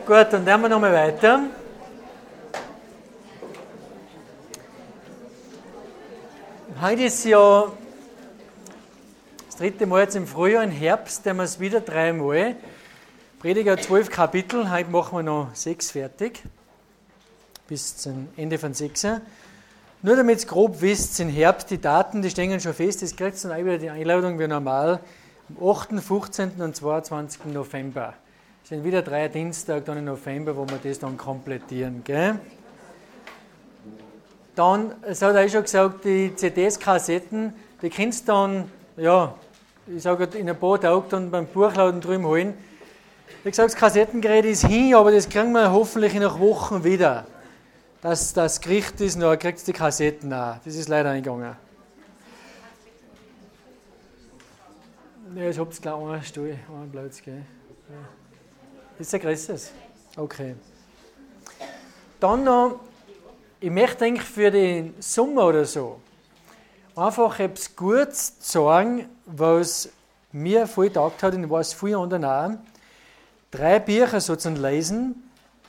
Gut, dann lernen wir nochmal weiter. Heute ist ja das 3. Mal jetzt im Frühjahr, im Herbst, haben wir es wieder 3 Mal. Prediger 12 Kapitel, heute machen wir noch 6 fertig. Bis zum Ende von 6. Nur damit ihr grob wisst, im Herbst, die Daten, die stehen schon fest, das kriegt dann auch wieder die Einladung wie normal. Am 8., 15. und 22. November. Es sind wieder 3 Dienstag dann im November, wo wir das dann komplettieren. Gell? Dann, es hat auch schon gesagt, die CDs, Kassetten, die kannst du dann, ja, ich sage in ein paar Tagen dann beim Buchladen drüben holen. Wie gesagt, das Kassettengerät ist hin, aber das kriegen wir hoffentlich nach Wochen wieder. Dass das Gericht ist, noch kriegt es die Kassetten auch. Das ist leider nicht gegangen. Ja, ich hab's gleich einen Stuhl, einen Platz, gell. Ja. Ist ein größeres? Okay. Dann noch, ich möchte eigentlich für den Sommer oder so einfach etwas Gutes sagen, was mir voll getaugt hat und was viele anderen auch. 3 Bücher so zum Lesen.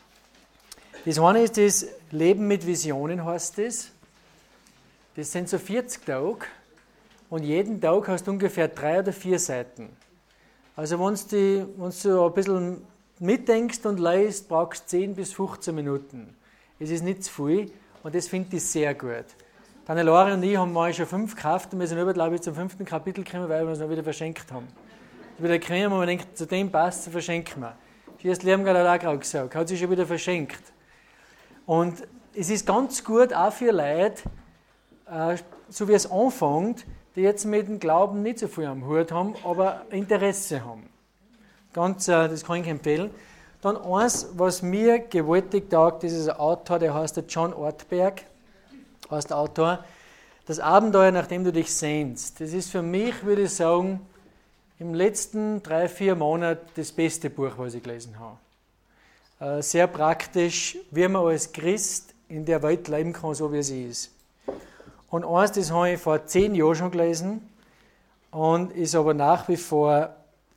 Das eine ist das Leben mit Visionen, heißt das. Das sind so 40 Tage und jeden Tag hast du ungefähr 3 oder 4 Seiten. Also wenn du ein bisschen mitdenkst und liest, brauchst du 10 bis 15 Minuten. Es ist nicht zu viel und das finde ich sehr gut. Hannelore und ich haben mal schon 5 gekauft und wir sind glaube ich, zum 5. Kapitel gekommen, weil wir es noch wieder verschenkt haben. Wieder kriegen und man denkt, zu dem passt, verschenken wir. Das Liamgard hat auch gerade gesagt, hat sich schon wieder verschenkt. Und es ist ganz gut auch für Leute, so wie es anfängt, die jetzt mit dem Glauben nicht so viel am Hut haben, aber Interesse haben. Das kann ich empfehlen. Dann eins, was mir gewaltig taugt, das ist ein Autor, der heißt John Ortberg, heißt der Autor. Das Abenteuer, nach dem du dich sehnst. Das ist für mich, würde ich sagen, im letzten 3-4 Monaten das beste Buch, was ich gelesen habe. Sehr praktisch, wie man als Christ in der Welt leben kann, so wie sie ist. Und eins, das habe ich vor 10 Jahren schon gelesen und ist aber nach wie vor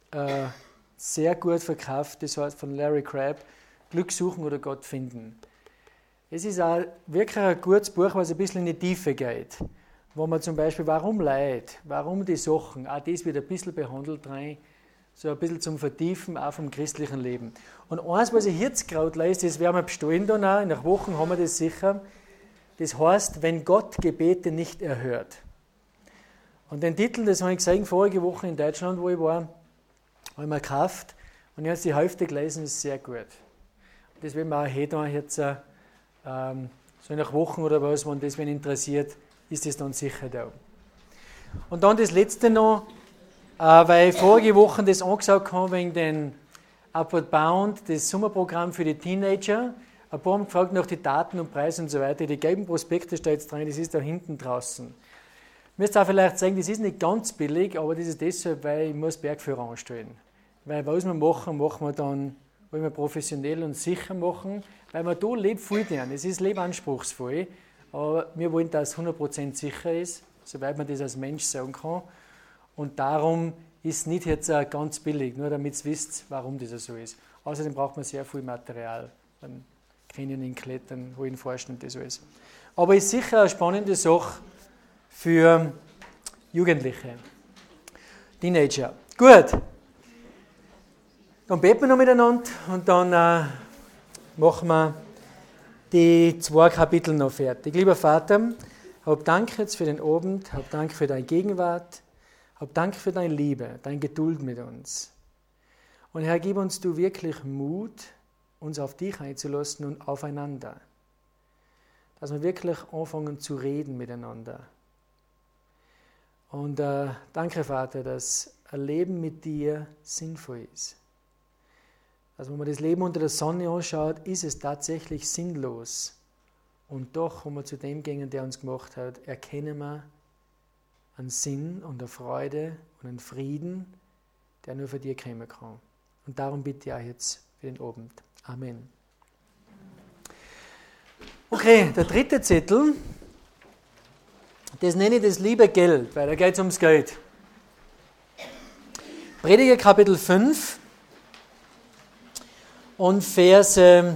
sehr gut verkauft. Das heißt von Larry Crabb, Glück suchen oder Gott finden. Es ist auch wirklich ein gutes Buch, was ein bisschen in die Tiefe geht. Wo man zum Beispiel, warum Leid, warum die Sachen, auch das wird ein bisschen behandelt rein, so ein bisschen zum Vertiefen auch vom christlichen Leben. Und eins, was ich jetzt gerade lese, das werden wir bestellen dann auch, nach Wochen haben wir das sicher, das heißt, wenn Gott Gebete nicht erhört. Und den Titel, das habe ich gesehen vorige Woche in Deutschland, wo ich war, habe ich mir gekauft und ich habe die Hälfte gelesen, das ist sehr gut. Und das werden wir auch heute jetzt so nach Wochen oder was, wenn das wen interessiert, ist das dann sicher da. Und dann das Letzte noch, weil ich vorige Woche das angesagt habe wegen den Upward Bound, das Sommerprogramm für die Teenager. Ein paar haben gefragt nach den Daten und Preisen und so weiter. Die gelben Prospekte steht jetzt drin, das ist da hinten draußen. Ich müsste auch vielleicht sagen, das ist nicht ganz billig, aber das ist deshalb, weil ich muss Bergführer anstellen. Weil was wir machen wir dann, wollen wir professionell und sicher machen, weil wir da viel tun. Es ist lebanspruchsvoll. Aber wir wollen, dass es 100% sicher ist, soweit man das als Mensch sagen kann. Und darum ist es nicht jetzt ganz billig, nur damit ihr wisst, warum das so ist. Außerdem braucht man sehr viel Material. Beim Canyoning, Klettern, Höhenforschen und das alles. Aber es ist sicher eine spannende Sache für Jugendliche, Teenager. Gut. Dann beten wir noch miteinander und dann machen wir die 2 Kapitel noch fertig. Lieber Vater, hab Dank jetzt für den Abend, hab Dank für deine Gegenwart, hab Dank für deine Liebe, deine Geduld mit uns. Und Herr, gib uns du wirklich Mut, uns auf dich einzulassen und aufeinander. Dass wir wirklich anfangen zu reden miteinander. Und danke, Vater, dass ein Leben mit dir sinnvoll ist. Also wenn man das Leben unter der Sonne anschaut, ist es tatsächlich sinnlos. Und doch, wenn wir zu dem gehen, der uns gemacht hat, erkennen wir einen Sinn und eine Freude und einen Frieden, der nur für dir kommen kann. Und darum bitte ich auch jetzt für den Abend. Amen. Okay, der 3. Zettel, das nenne ich das liebe Geld, weil da geht es ums Geld. Prediger Kapitel 5. und Verse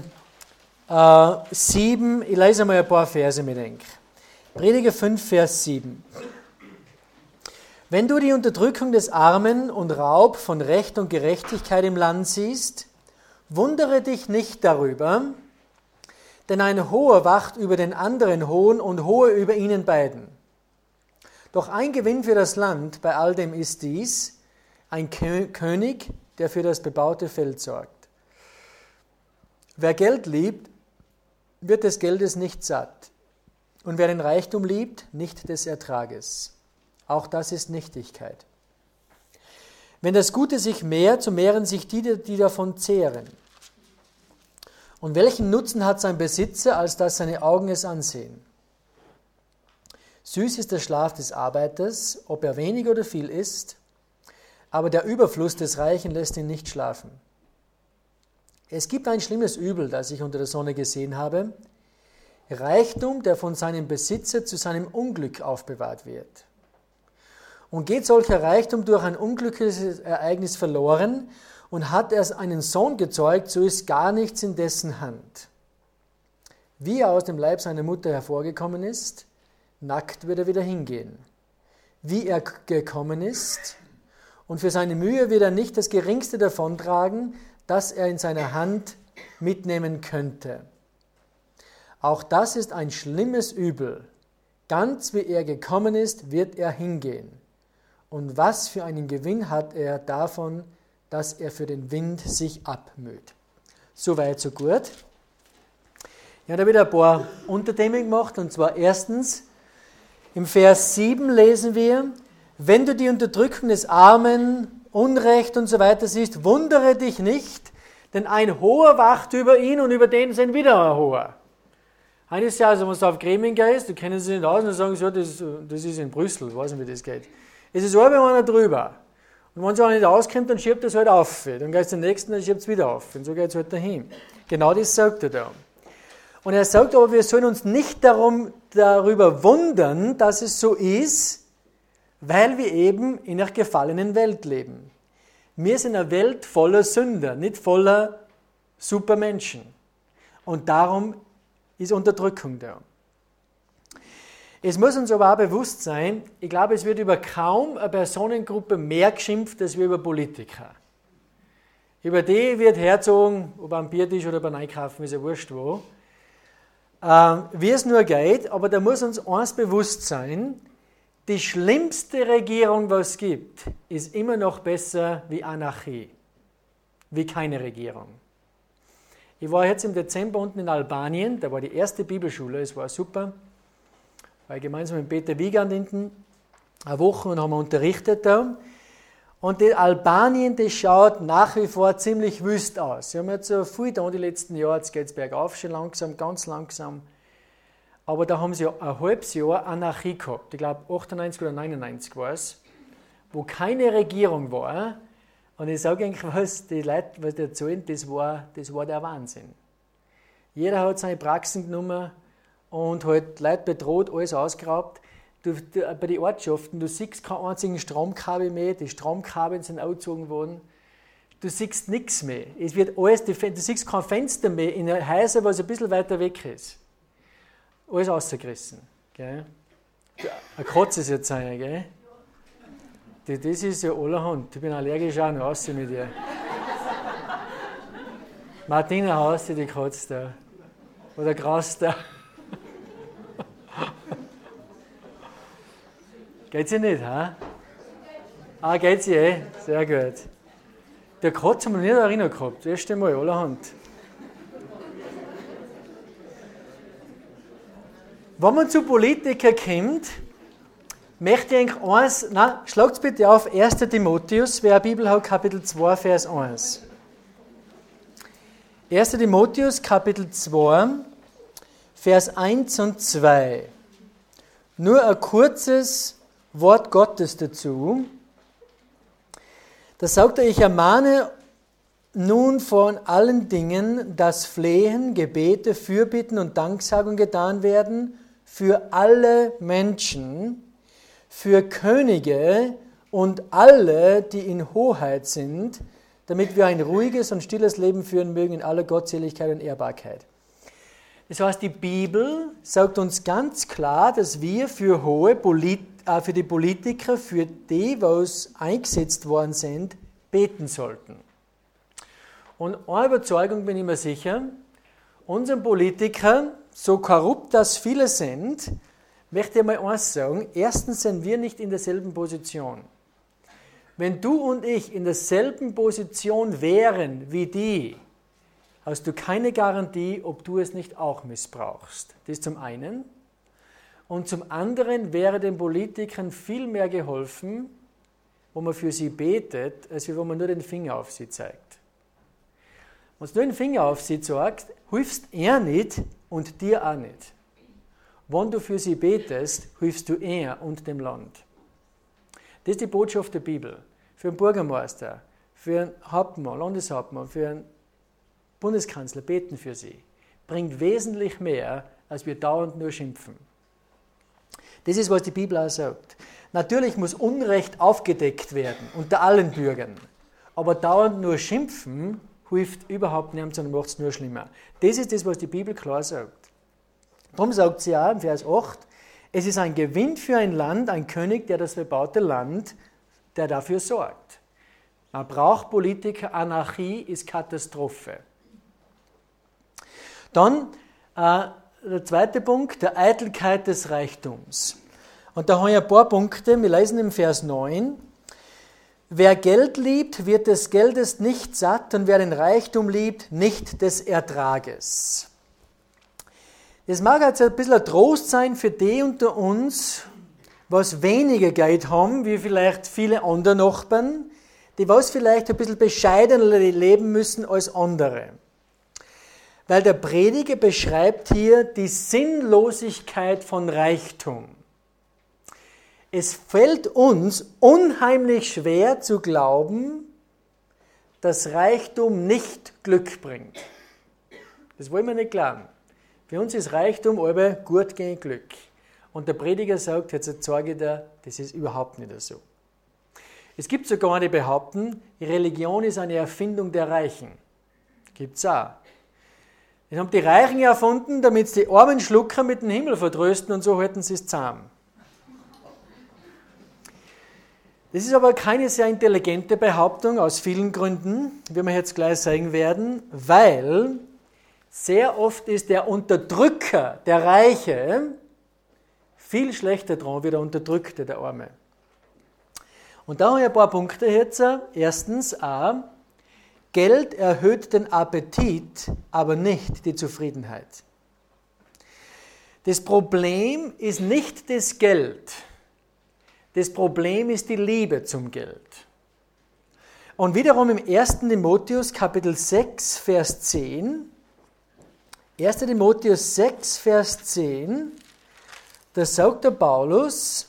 7. Ich lese mal ein paar Verse mit euch. Prediger 5, Vers 7. Wenn du die Unterdrückung des Armen und Raub von Recht und Gerechtigkeit im Land siehst, wundere dich nicht darüber, denn ein Hoher wacht über den anderen Hohen und Hohe über ihnen beiden. Doch ein Gewinn für das Land bei all dem ist dies, ein König, der für das bebaute Feld sorgt. Wer Geld liebt, wird des Geldes nicht satt. Und wer den Reichtum liebt, nicht des Ertrages. Auch das ist Nichtigkeit. Wenn das Gute sich mehrt, so mehren sich die davon zehren. Und welchen Nutzen hat sein Besitzer, als dass seine Augen es ansehen? Süß ist der Schlaf des Arbeiters, ob er wenig oder viel isst, aber der Überfluss des Reichen lässt ihn nicht schlafen. Es gibt ein schlimmes Übel, das ich unter der Sonne gesehen habe, Reichtum, der von seinem Besitzer zu seinem Unglück aufbewahrt wird. Und geht solcher Reichtum durch ein unglückliches Ereignis verloren und hat er einen Sohn gezeugt, so ist gar nichts in dessen Hand. Wie er aus dem Leib seiner Mutter hervorgekommen ist, nackt wird er wieder hingehen. Wie er gekommen ist, und für seine Mühe wird er nicht das Geringste davontragen, das er in seiner Hand mitnehmen könnte. Auch das ist ein schlimmes Übel. Ganz wie er gekommen ist, wird er hingehen. Und was für einen Gewinn hat er davon, dass er für den Wind sich abmüht? Soweit, so gut. Ja, da wieder ein paar Unterthemen gemacht. Und zwar erstens, im Vers 7 lesen wir, wenn du die Unterdrückung des Armen, Unrecht und so weiter siehst, wundere dich nicht, denn ein Hoher wacht über ihn und über den sind wieder ein Hoher. Eines Jahres, wenn du auf Gremien gehst, du kennst sie nicht aus und sagen, so, das ist in Brüssel, ich weiß nicht, wie das geht. Es ist aber einer drüber. Und wenn es auch nicht auskommt, dann schiebt es halt auf. Dann geht es zum nächsten, dann schiebt es wieder auf. Und so geht es halt dahin. Genau das sagt er da. Und er sagt aber, wir sollen uns nicht darüber wundern, dass es so ist, weil wir eben in einer gefallenen Welt leben. Wir sind eine Welt voller Sünder, nicht voller Supermenschen. Und darum ist Unterdrückung da. Es muss uns aber auch bewusst sein, ich glaube, es wird über kaum eine Personengruppe mehr geschimpft, als über Politiker. Über die wird herzogen, ob am Biertisch oder beim Einkaufen, ist ja wurscht wo. Wie es nur geht, aber da muss uns eins bewusst sein, die schlimmste Regierung, was es gibt, ist immer noch besser wie Anarchie, wie keine Regierung. Ich war jetzt im Dezember unten in Albanien, da war die erste Bibelschule, es war super, weil gemeinsam mit Peter Wiegand hinten eine Woche und haben wir unterrichtet da. Und die Albanien, das schaut nach wie vor ziemlich wüst aus. Sie haben jetzt so viel da die letzten Jahre, jetzt geht es bergauf schon langsam, ganz langsam. Aber da haben sie ein halbes Jahr Anarchie gehabt. Ich glaube 98 oder 99 war es, wo keine Regierung war. Und ich sage eigentlich, was die Leute, was die erzählen, das war der Wahnsinn. Jeder hat seine Praxen genommen und halt Leute bedroht, alles ausgeraubt. Bei den Ortschaften, du siehst keinen einzigen Stromkabel mehr, die Stromkabel sind angezogen worden. Du siehst nichts mehr. Es wird alles, du siehst kein Fenster mehr in Häusern, was ein bisschen weiter weg ist. Alles rausgerissen. Gell? Ein Kotz ist jetzt einer, gell? Das ist ja allerhand. Ich bin allergisch auch noch raus mit dir. Martina, haust du die Katze da? Oder graust da? Geht sie nicht, ha? Ah, geht sie eh? Sehr gut. Der Katze haben wir nicht erinnert gehabt. Das erste Mal, allerhand. Wenn man zu Politikern kommt, möchte ich eigentlich eins, schlagt bitte auf 1. Timotheus, wer eine Bibel hat, Kapitel 2, Vers 1. 1. Timotheus, Kapitel 2, Vers 1 und 2. Nur ein kurzes Wort Gottes dazu. Da sagt er, ich ermahne nun von allen Dingen, dass Flehen, Gebete, Fürbitten und Danksagung getan werden für alle Menschen, für Könige und alle, die in Hoheit sind, damit wir ein ruhiges und stilles Leben führen mögen in aller Gottseligkeit und Ehrbarkeit. Das heißt, die Bibel sagt uns ganz klar, dass wir für die Politiker, für die, was eingesetzt worden sind, beten sollten. Und eine Überzeugung bin ich mir sicher, unseren Politikern, so korrupt das viele sind, möchte ich mal eins sagen, erstens sind wir nicht in derselben Position. Wenn du und ich in derselben Position wären wie die, hast du keine Garantie, ob du es nicht auch missbrauchst. Das zum einen. Und zum anderen wäre den Politikern viel mehr geholfen, wo man für sie betet, als wenn man nur den Finger auf sie zeigt. Wenn du nur den Finger auf sie zeigst, hilfst er nicht und dir auch nicht. Wenn du für sie betest, hilfst du er und dem Land. Das ist die Botschaft der Bibel. Für einen Bürgermeister, für einen Hauptmann, Landeshauptmann, für einen Bundeskanzler beten für sie. Bringt wesentlich mehr, als wir dauernd nur schimpfen. Das ist, was die Bibel auch sagt. Natürlich muss Unrecht aufgedeckt werden unter allen Bürgern. Aber dauernd nur schimpfen hilft überhaupt nichts, sondern macht es nur schlimmer. Das ist das, was die Bibel klar sagt. Darum sagt sie auch im Vers 8, es ist ein Gewinn für ein Land, ein König, der das verbaute Land, der dafür sorgt. Man braucht Politiker, Anarchie ist Katastrophe. Dann der zweite Punkt, der Eitelkeit des Reichtums. Und da haben wir ein paar Punkte, wir lesen im Vers 9. Wer Geld liebt, wird des Geldes nicht satt und wer den Reichtum liebt, nicht des Ertrages. Das mag jetzt ein bisschen ein Trost sein für die unter uns, was weniger Geld haben, wie vielleicht viele andere Nachbarn, die was vielleicht ein bisschen bescheidener leben müssen als andere. Weil der Prediger beschreibt hier die Sinnlosigkeit von Reichtum. Es fällt uns unheimlich schwer zu glauben, dass Reichtum nicht Glück bringt. Das wollen wir nicht glauben. Für uns ist Reichtum aber gut gegen Glück. Und der Prediger sagt, jetzt zeige ich dir, das ist überhaupt nicht so. Es gibt sogar eine, die behaupten, die Religion ist eine Erfindung der Reichen. Gibt es auch. Das haben die Reichen erfunden, damit sie die armen Schlucker mit dem Himmel vertrösten und so halten sie es zusammen. Das ist aber keine sehr intelligente Behauptung aus vielen Gründen, wie wir jetzt gleich sagen werden, weil sehr oft ist der Unterdrücker, der Reiche, viel schlechter dran wie der Unterdrückte, der Arme. Und da habe ich ein paar Punkte jetzt. Erstens A, Geld erhöht den Appetit, aber nicht die Zufriedenheit. Das Problem ist nicht das Geld. Das Problem ist die Liebe zum Geld. Und wiederum im 1. Timotheus Kapitel 6, Vers 10, 1. Timotheus 6, Vers 10, da sagt der Paulus,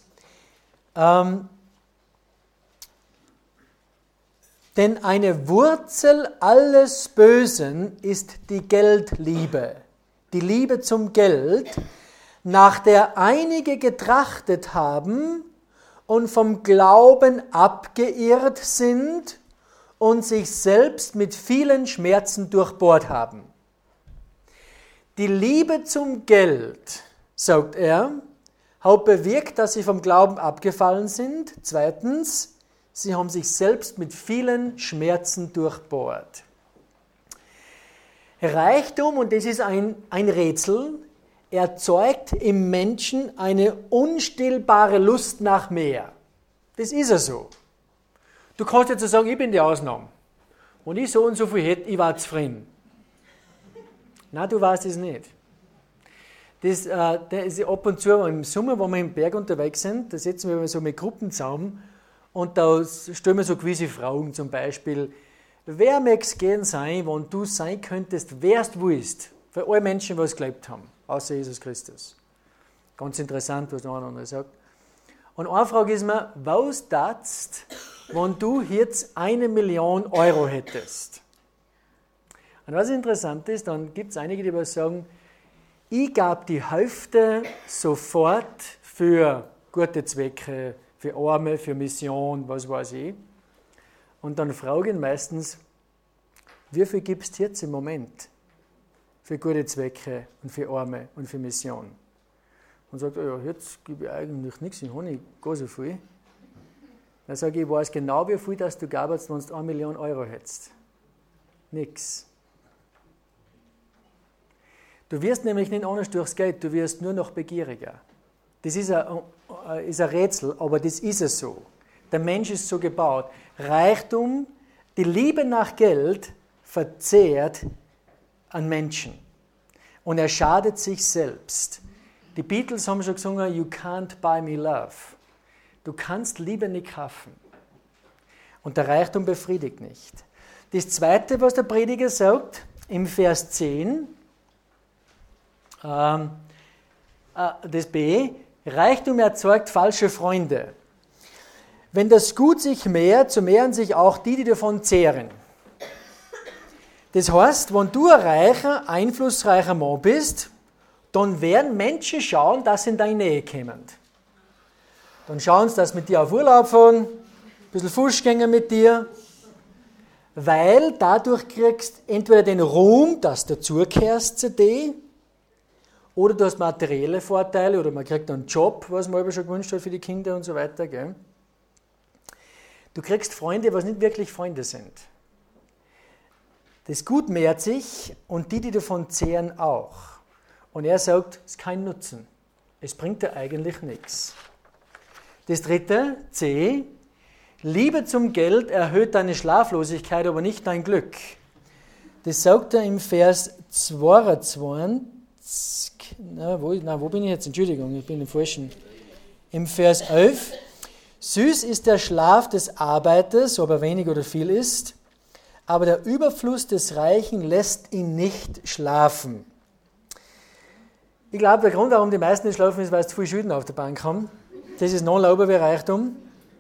denn eine Wurzel alles Bösen ist die Geldliebe, die Liebe zum Geld, nach der einige getrachtet haben und vom Glauben abgeirrt sind und sich selbst mit vielen Schmerzen durchbohrt haben. Die Liebe zum Geld, sagt er, hat bewirkt, dass sie vom Glauben abgefallen sind. Zweitens, sie haben sich selbst mit vielen Schmerzen durchbohrt. Reichtum, und das ist ein Rätsel, erzeugt im Menschen eine unstillbare Lust nach mehr. Das ist ja so. Du kannst jetzt sagen, ich bin die Ausnahme. Wenn ich so und so viel hätte, ich war zufrieden. Nein, du weißt es nicht. Das ist ab und zu im Sommer, wenn wir im Berg unterwegs sind, da setzen wir so mit Gruppen zusammen und da stellen wir so gewisse Fragen, zum Beispiel, wer mag es gern sein, wenn du sein könntest, wer du willst, für alle Menschen, die es gelebt haben, außer Jesus Christus. Ganz interessant, was der eine oder andere sagt. Und eine Frage ist mir, was tatst, wenn du jetzt 1 Million Euro hättest? Und was interessant ist, dann gibt es einige, die was sagen, ich gab die Hälfte sofort für gute Zwecke, für Arme, für Mission, was weiß ich. Und dann fragen meistens, Wie viel gibst du jetzt im Moment für gute Zwecke und für Arme und für Mission? Und sagt, ja, jetzt gebe ich eigentlich nichts, ich habe nicht gar so viel. Dann sage ich, ich weiß genau, wie viel das du gabst, wenn du 1 Million Euro hättest. Nix. Du wirst nämlich nicht anders durchs Geld, du wirst nur noch begieriger. Das ist ein Rätsel, aber das ist es so. Der Mensch ist so gebaut. Reichtum, die Liebe nach Geld verzehrt an Menschen. Und er schadet sich selbst. Die Beatles haben schon gesungen, You can't buy me love. Du kannst Liebe nicht kaufen. Und der Reichtum befriedigt nicht. Das Zweite, was der Prediger sagt, im Vers 10, das B, Reichtum erzeugt falsche Freunde. Wenn das Gut sich mehrt, so mehren sich auch die davon zehren. Das heißt, wenn du ein reicher, einflussreicher Mann bist, dann werden Menschen schauen, dass sie in deine Nähe kommen. Dann schauen sie, dass sie mit dir auf Urlaub fahren, ein bisschen Fußgänger mit dir, weil dadurch kriegst du entweder den Ruhm, dass du dazugehörst zu dir, oder du hast materielle Vorteile, oder man kriegt einen Job, was man aber schon gewünscht hat für die Kinder und so weiter. Gell? Du kriegst Freunde, was nicht wirklich Freunde sind. Das Gut mehrt sich und die davon zehren auch. Und er sagt, es ist kein Nutzen. Es bringt dir eigentlich nichts. Das Dritte, C, Liebe zum Geld erhöht deine Schlaflosigkeit, aber nicht dein Glück. Das sagt er im Vers 22. Wo bin ich jetzt? Entschuldigung, ich bin im Falschen. Im Vers 11. Süß ist der Schlaf des Arbeiters, ob er wenig oder viel ist, aber der Überfluss des Reichen lässt ihn nicht schlafen. Ich glaube, der Grund, warum die meisten nicht schlafen, ist, weil sie zu viel Schulden auf der Bank haben. Das ist noch lauter wie Reichtum.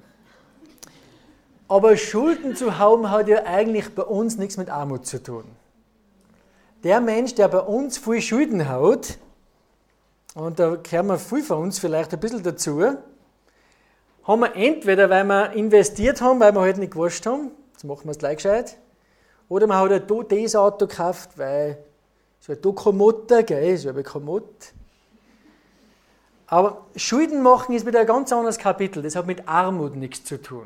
Aber Schulden zu haben, hat ja eigentlich bei uns nichts mit Armut zu tun. Der Mensch, der bei uns viel Schulden hat, und da gehören wir viel von uns vielleicht ein bisschen dazu, haben wir entweder, weil wir investiert haben, weil wir halt nicht gewusst haben, jetzt machen wir es gleich gescheit, oder man hat halt das Auto gekauft, weil so ein Dokomotor, gell, so ein Kommod. Aber Schulden machen ist wieder ein ganz anderes Kapitel, das hat mit Armut nichts zu tun.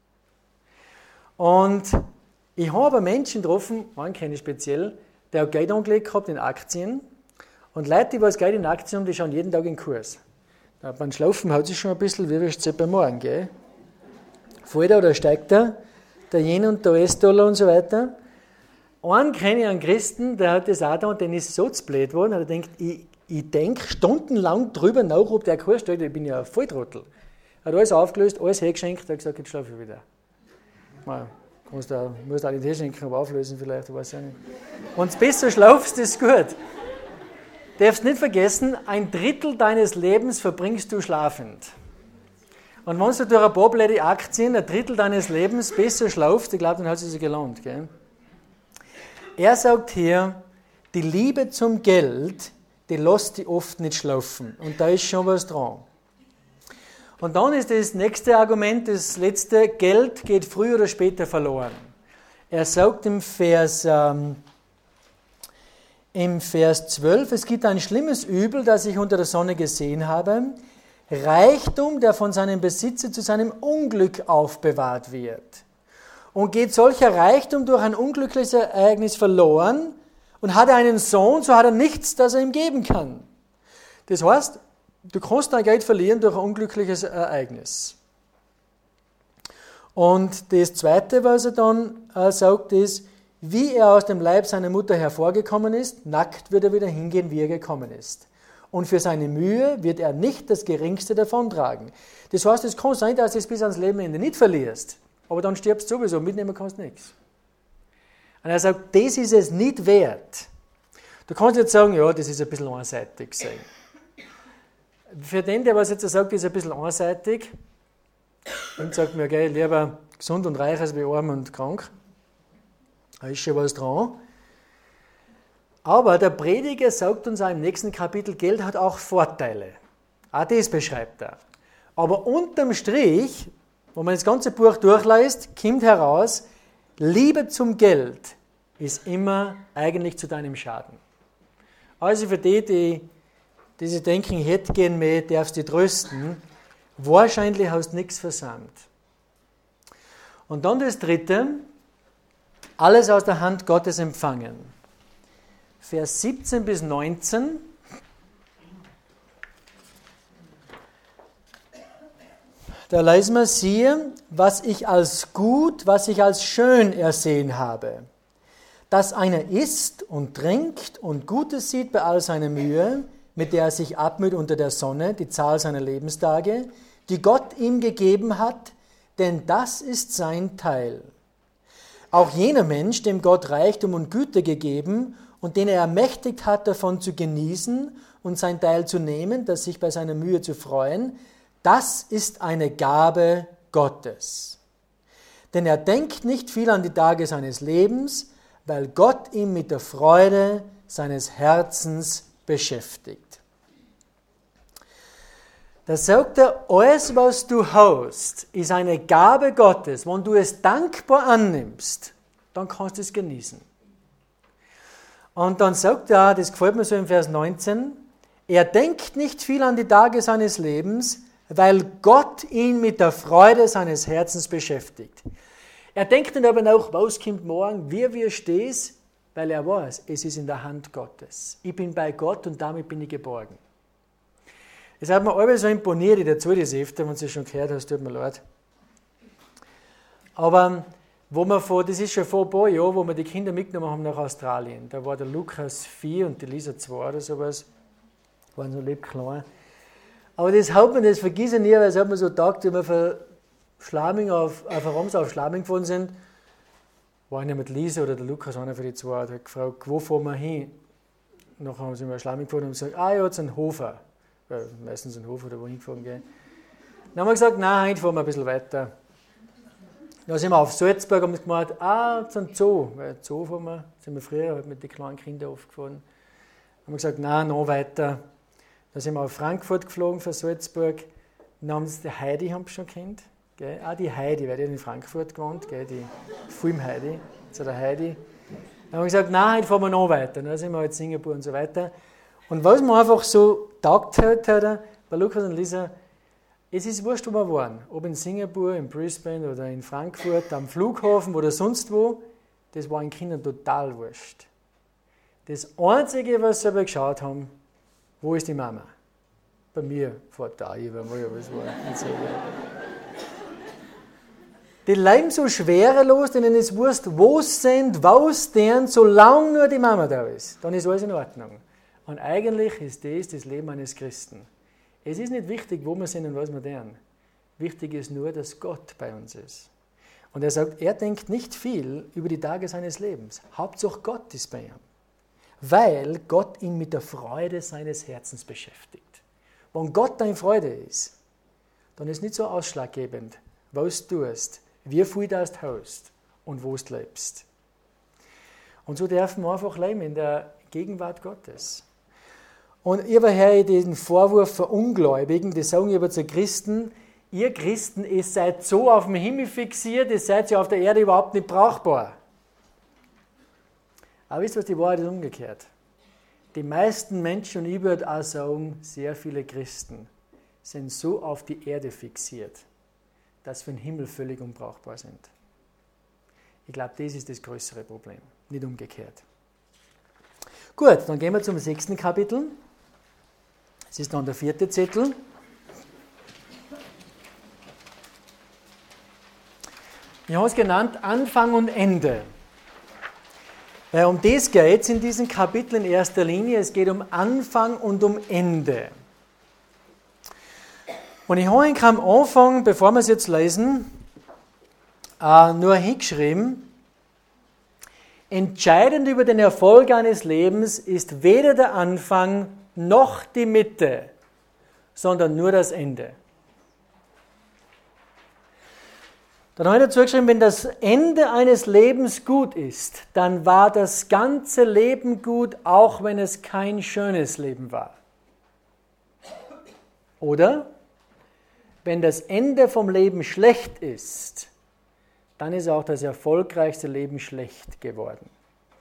Und ich habe aber Menschen getroffen, einen kenne ich speziell, der hat Geld angelegt gehabt in Aktien. Und Leute, die was Geld in Aktien haben, die schauen jeden Tag in den Kurs. Beim Schlafen hat sich schon ein bisschen, wie wirst du bei morgen, gell? Fällt er oder steigt er? Der Yen und der US-Dollar und so weiter. Einen kenne ich, einen Christen, der hat das auch da und den ist so zu blöd worden, er denkt, ich denke stundenlang drüber nach, ob der Kurs steigt, ich bin ja ein Volltrottel. Er hat alles aufgelöst, alles hergeschenkt, hat gesagt, jetzt schlafe ich wieder. Du musst auch nicht herschenken, aber auflösen vielleicht, ich weiß ja nicht. Wenn du besser schlafst, ist gut. Du darfst nicht vergessen, 1/3 deines Lebens verbringst du schlafend. Und wenn du durch ein paar blöde Aktien 1/3 deines Lebens besser schlafst, ich glaube, dann hat es sich gelohnt. Gell? Er sagt hier, die Liebe zum Geld, die lässt dich oft nicht schlafen. Und da ist schon was dran. Und dann ist das nächste Argument, das letzte, Geld geht früher oder später verloren. Er sagt im Vers 12, es gibt ein schlimmes Übel, das ich unter der Sonne gesehen habe, Reichtum, der von seinem Besitzer zu seinem Unglück aufbewahrt wird. Und geht solcher Reichtum durch ein unglückliches Ereignis verloren und hat er einen Sohn, so hat er nichts, das er ihm geben kann. Das heißt, du kannst dein Geld verlieren durch ein unglückliches Ereignis. Und das Zweite, was er dann sagt, ist, wie er aus dem Leib seiner Mutter hervorgekommen ist, nackt wird er wieder hingehen, wie er gekommen ist. Und für seine Mühe wird er nicht das Geringste davontragen. Das heißt, es kann sein, dass du es bis ans Lebenende nicht verlierst, aber dann stirbst du sowieso, mitnehmen kannst du nichts. Und er sagt, das ist es nicht wert. Du kannst jetzt sagen, ja, das ist ein bisschen einseitig sein. Für den, der was jetzt sagt, ist ein bisschen einseitig und sagt mir, okay, lieber gesund und reich als wie arm und krank. Da ist schon was dran. Aber der Prediger sagt uns auch im nächsten Kapitel, Geld hat auch Vorteile. Auch das beschreibt er. Aber unterm Strich, wenn man das ganze Buch durchliest, kommt heraus, Liebe zum Geld ist immer eigentlich zu deinem Schaden. Also für die sich denken, ich hätte gern mehr, darfst du trösten, wahrscheinlich hast du nichts versammelt. Und dann das Dritte, alles aus der Hand Gottes empfangen. Vers 17 bis 19. Da lesen wir, siehe, was ich als gut, was ich als schön ersehen habe. Dass einer isst und trinkt und Gutes sieht bei all seiner Mühe, mit der er sich abmüht unter der Sonne, die Zahl seiner Lebenstage, die Gott ihm gegeben hat, denn das ist sein Teil. Auch jener Mensch, dem Gott Reichtum und Güte gegeben und den er ermächtigt hat, davon zu genießen und sein Teil zu nehmen, das sich bei seiner Mühe zu freuen, das ist eine Gabe Gottes. Denn er denkt nicht viel an die Tage seines Lebens, weil Gott ihn mit der Freude seines Herzens beschäftigt. Da sagt er, alles, was du hast, ist eine Gabe Gottes. Wenn du es dankbar annimmst, dann kannst du es genießen. Und dann sagt er, das gefällt mir so im Vers 19, er denkt nicht viel an die Tage seines Lebens, weil Gott ihn mit der Freude seines Herzens beschäftigt. Er denkt nicht aber nach, was kommt morgen, wie stehst, weil er weiß, es ist in der Hand Gottes. Ich bin bei Gott und damit bin ich geborgen. Es hat mir alle so imponiert, ich erzähle das öfter, wenn du es schon gehört hast, tut mir leid. Aber das ist schon vor ein paar Jahren, wo wir die Kinder mitgenommen haben nach Australien. Da war der Lukas 4 und die Lisa 2 oder sowas. Waren so lieb klein. Aber das vergesse ich nie, weil es hat mir so gedacht, wie wir von Schlaming auf Schlaming gefahren sind, war einer mit Lisa oder der Lukas, einer von den zwei, hat gefragt, wo fahren wir hin? Nachher haben sie mal Schlaming gefahren und gesagt, ja, jetzt ein Hofer. Meistens ein Hofer, oder wohin gefahren gehen. Dann haben wir gesagt, nein, heute fahren wir ein bisschen weiter. Dann sind wir auf Salzburg und haben gemeint, zum Zoo. Weil Zoo fahren wir, sind wir früher halt mit den kleinen Kindern aufgefahren. Dann haben wir gesagt, nein, noch weiter. Dann sind wir auf Frankfurt geflogen von Salzburg. Dann haben sie die Heidi haben schon kennt. Gell? Die Heidi, weil die hat in Frankfurt gewohnt, gell? Die Film Heidi, also der Heidi. Dann haben wir gesagt, nein, heute fahren wir noch weiter. Dann sind wir halt in Singapur und so weiter. Und was mir einfach so getaugt hat, bei Lukas und Lisa, es ist wurscht, wo wir waren. Ob in Singapur, in Brisbane oder in Frankfurt, am Flughafen oder sonst wo, das war den Kindern total wurscht. Das Einzige, was sie aber geschaut haben, wo ist die Mama? Bei mir fährt da, ich war mal, was war. Die leben so schwerelos, denen ist wurscht, wo sie sind, was deren, solange nur die Mama da ist. Dann ist alles in Ordnung. Und eigentlich ist das Leben eines Christen. Es ist nicht wichtig, wo wir sind und was wir tun. Wichtig ist nur, dass Gott bei uns ist. Und er sagt, er denkt nicht viel über die Tage seines Lebens. Hauptsache Gott ist bei ihm. Weil Gott ihn mit der Freude seines Herzens beschäftigt. Wenn Gott deine Freude ist, dann ist nicht so ausschlaggebend, was du tust, wie viel du hast und wo du lebst. Und so dürfen wir einfach leben in der Gegenwart Gottes. Und ich höre diesen Vorwurf von Ungläubigen, die sagen aber zu Christen, ihr Christen, ihr seid so auf dem Himmel fixiert, ihr seid ja auf der Erde überhaupt nicht brauchbar. Aber wisst ihr was, die Wahrheit ist umgekehrt. Die meisten Menschen, und ich würde auch sagen, sehr viele Christen, sind so auf die Erde fixiert, dass sie für den Himmel völlig unbrauchbar sind. Ich glaube, das ist das größere Problem, nicht umgekehrt. Gut, dann gehen wir zum 6. Kapitel. Es ist dann der 4. Zettel. Ich habe es genannt Anfang und Ende. Weil um das geht es in diesem Kapitel in erster Linie. Es geht um Anfang und um Ende. Und ich habe am Anfang, bevor wir es jetzt lesen, nur hingeschrieben, entscheidend über den Erfolg eines Lebens ist weder der Anfang noch die Mitte, sondern nur das Ende. Dann habe ich dazu geschrieben, wenn das Ende eines Lebens gut ist, dann war das ganze Leben gut, auch wenn es kein schönes Leben war. Oder wenn das Ende vom Leben schlecht ist, dann ist auch das erfolgreichste Leben schlecht geworden.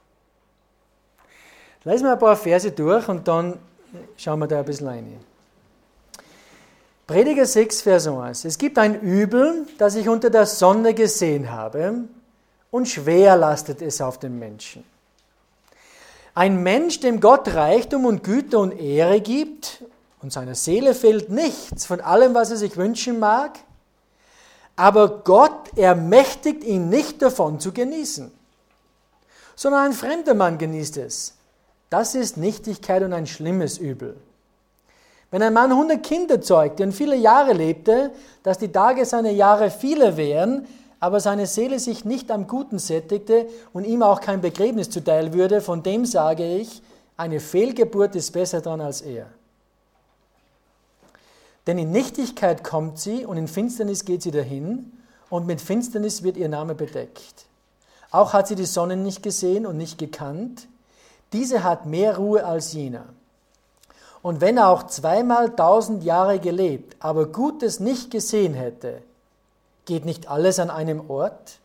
Lesen wir ein paar Verse durch und dann schauen wir da ein bisschen rein. Prediger 6, Vers 1. Es gibt ein Übel, das ich unter der Sonne gesehen habe, und schwer lastet es auf den Menschen. Ein Mensch, dem Gott Reichtum und Güte und Ehre gibt, und seiner Seele fehlt nichts von allem, was er sich wünschen mag, aber Gott ermächtigt ihn nicht davon zu genießen, sondern ein fremder Mann genießt es. Das ist Nichtigkeit und ein schlimmes Übel. Wenn ein Mann 100 Kinder zeugte und viele Jahre lebte, dass die Tage seiner Jahre viele wären, aber seine Seele sich nicht am Guten sättigte und ihm auch kein Begräbnis zuteil würde, von dem sage ich, eine Fehlgeburt ist besser dran als er. Denn in Nichtigkeit kommt sie und in Finsternis geht sie dahin und mit Finsternis wird ihr Name bedeckt. Auch hat sie die Sonne nicht gesehen und nicht gekannt. Diese hat mehr Ruhe als jener. Und wenn er auch 2-mal 1000 Jahre gelebt, aber Gutes nicht gesehen hätte, geht nicht alles an einem Ort?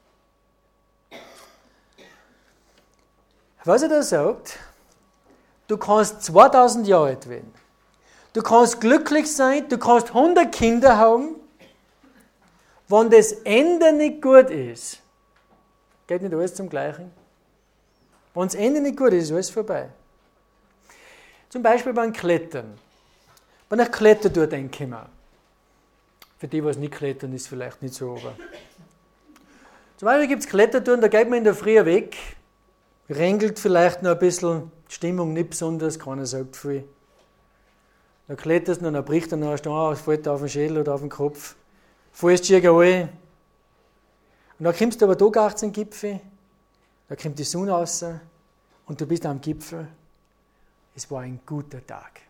Was er da sagt, du kannst 2000 Jahre alt werden, du kannst glücklich sein, du kannst 100 Kinder haben, wenn das Ende nicht gut ist, geht nicht alles zum Gleichen. Wenn das Ende nicht gut ist, ist alles vorbei. Zum Beispiel beim Klettern. Wenn ich Klettertour denke ich mir. Für die, die nicht klettern, ist vielleicht nicht so, aber. Zum Beispiel gibt es Klettertouren, da geht man in der Früh weg, rängelt vielleicht noch ein bisschen, die Stimmung nicht besonders, keiner sagt viel. Dann kletterst du und dann bricht er noch ein Stein aus, fällt auf den Schädel oder auf den Kopf, fällst schier ein. Und dann kommst du aber da gar zum Gipfel, da kommt die Sonne raus und du bist am Gipfel. Es war ein guter Tag.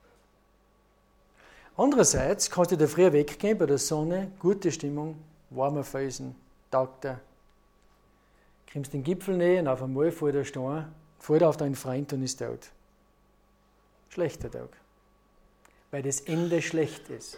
Andererseits kannst du da früher weggehen bei der Sonne, gute Stimmung, warmer Felsen, taugt er. Kommst den Gipfel näher und auf einmal fällt der Stein, fällt auf deinen Freund und ist tot. Schlechter Tag. Weil das Ende schlecht ist.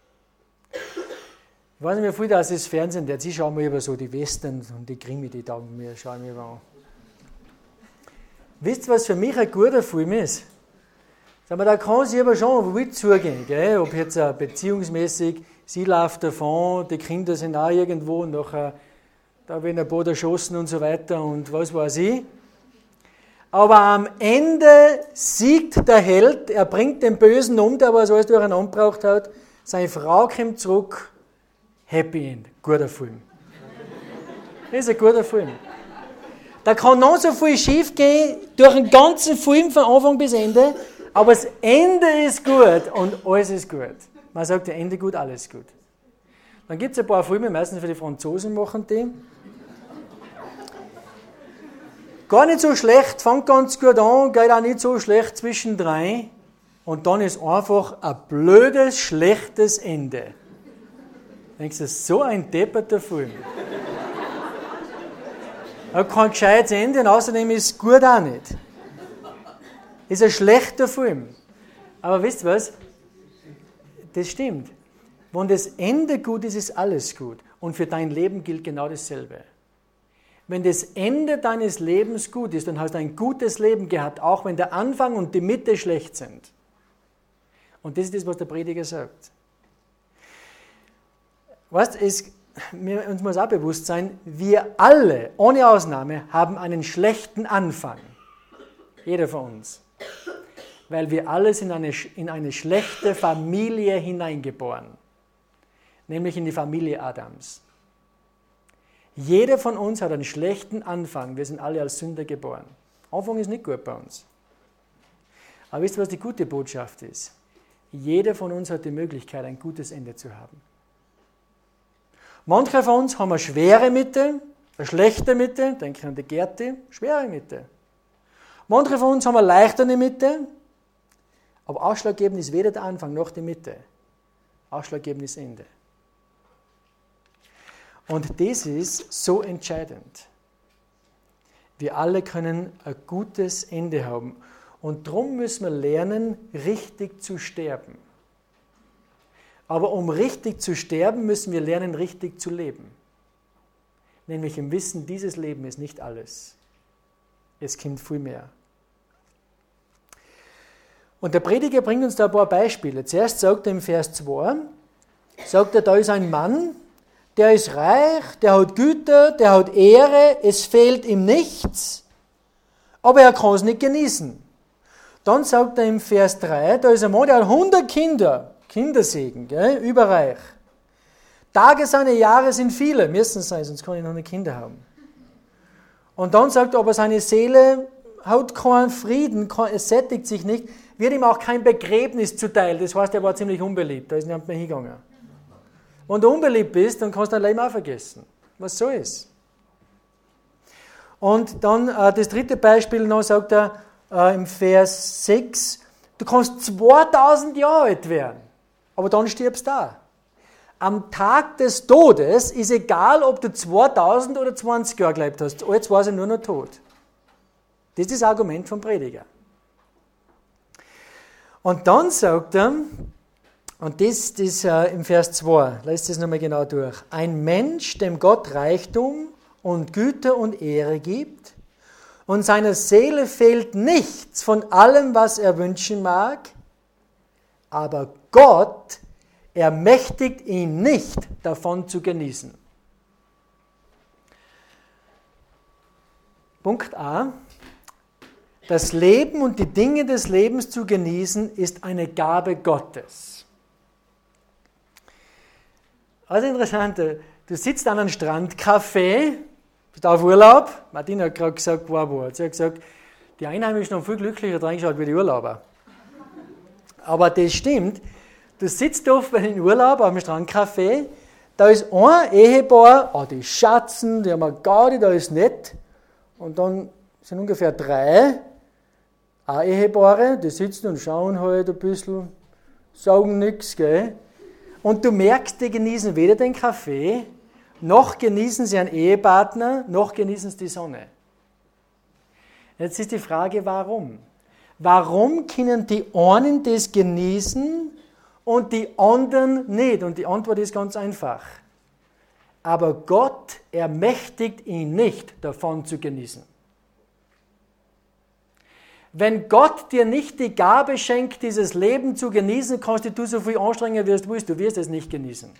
Ich weiß nicht, wie viel das Fernsehen, der ich schaue mir über so die Western und die Krimi, die taugen mir, schaue ich mir an. Wisst ihr, was für mich ein guter Film ist? Da kann es aber schon wild zugehen, gell? Ob jetzt beziehungsmäßig, sie läuft davon, die Kinder sind auch irgendwo und nachher da werden ein paar erschossen und so weiter und was weiß ich. Aber am Ende siegt der Held, er bringt den Bösen um, der was alles durcheinander gebraucht hat, seine Frau kommt zurück, Happy End, guter Film. Das ist ein guter Film. Da kann noch so viel schief gehen, durch den ganzen Film von Anfang bis Ende, aber das Ende ist gut und alles ist gut. Man sagt, ja, Ende gut, alles gut. Dann gibt es ein paar Filme, meistens für die Franzosen machen die. Gar nicht so schlecht, fängt ganz gut an, geht auch nicht so schlecht zwischendrin und dann ist einfach ein blödes, schlechtes Ende. Denkst du, so ein depperter Film. Er hat kein gescheites Ende und außerdem ist es gut auch nicht. Ist ein schlechter Film. Aber wisst ihr was? Das stimmt. Wenn das Ende gut ist, ist alles gut. Und für dein Leben gilt genau dasselbe. Wenn das Ende deines Lebens gut ist, dann hast du ein gutes Leben gehabt, auch wenn der Anfang und die Mitte schlecht sind. Und das ist das, was der Prediger sagt. Weißt du, uns muss auch bewusst sein, wir alle, ohne Ausnahme, haben einen schlechten Anfang. Jeder von uns. Weil wir alle sind in eine schlechte Familie hineingeboren. Nämlich in die Familie Adams. Jeder von uns hat einen schlechten Anfang. Wir sind alle als Sünder geboren. Anfang ist nicht gut bei uns. Aber wisst ihr, was die gute Botschaft ist? Jeder von uns hat die Möglichkeit, ein gutes Ende zu haben. Manche von uns haben eine schwere Mitte, eine schlechte Mitte, denke an die Gerti, schwere Mitte. Manche von uns haben eine leichtere Mitte, aber ausschlaggebend ist weder der Anfang noch die Mitte. Ausschlaggebend ist das Ende. Und das ist so entscheidend. Wir alle können ein gutes Ende haben. Und darum müssen wir lernen, richtig zu sterben. Aber um richtig zu sterben, müssen wir lernen, richtig zu leben. Nämlich im Wissen, dieses Leben ist nicht alles. Es kommt viel mehr. Und der Prediger bringt uns da ein paar Beispiele. Zuerst sagt er im Vers 2, sagt er, da ist ein Mann, der ist reich, der hat Güter, der hat Ehre, es fehlt ihm nichts, aber er kann es nicht genießen. Dann sagt er im Vers 3, da ist ein Mann, der hat 100 Kinder, Kindersegen, gell, überreich. Tage seiner Jahre sind viele, müssen sein, sonst kann ich noch nicht Kinder haben. Und dann sagt er, aber seine Seele hat keinen Frieden, es sättigt sich nicht, wird ihm auch kein Begräbnis zuteil. Das heißt, er war ziemlich unbeliebt, da ist niemand mehr hingegangen. Wenn du unbeliebt bist, dann kannst du dein Leben auch vergessen. Was so ist. Und dann das dritte Beispiel noch sagt er im Vers 6, du kannst 2000 Jahre alt werden, aber dann stirbst du auch. Am Tag des Todes ist egal, ob du 2000 oder 20 Jahre gelebt hast. Jetzt war sie nur noch tot. Das ist das Argument vom Prediger. Und dann sagt er, und das im Vers 2, lest das nochmal genau durch. Ein Mensch, dem Gott Reichtum und Güter und Ehre gibt und seiner Seele fehlt nichts von allem, was er wünschen mag, aber Gott ermächtigt ihn nicht, davon zu genießen. Punkt A. Das Leben und die Dinge des Lebens zu genießen, ist eine Gabe Gottes. Also interessant, du sitzt an einem Strandcafé, bist auf Urlaub, Martina hat gerade gesagt, wo. Sie hat gesagt, die Einheimischen haben viel glücklicher reingeschaut wie die Urlauber. Aber das stimmt, du sitzt oft bei den Urlaub am Strandcafé, da ist ein Ehepaar, die schatzen, die haben eine Gaudi, da ist nett, und dann sind ungefähr 3 auch Ehepaare, die sitzen und schauen halt ein bisschen, sagen nichts, gell? Und du merkst, die genießen weder den Kaffee, noch genießen sie einen Ehepartner, noch genießen sie die Sonne. Jetzt ist die Frage, warum? Warum können die einen das genießen und die anderen nicht? Und die Antwort ist ganz einfach. Aber Gott ermächtigt ihn nicht, davon zu genießen. Wenn Gott dir nicht die Gabe schenkt, dieses Leben zu genießen, kannst du so viel anstrengen, wie du willst, du wirst es nicht genießen.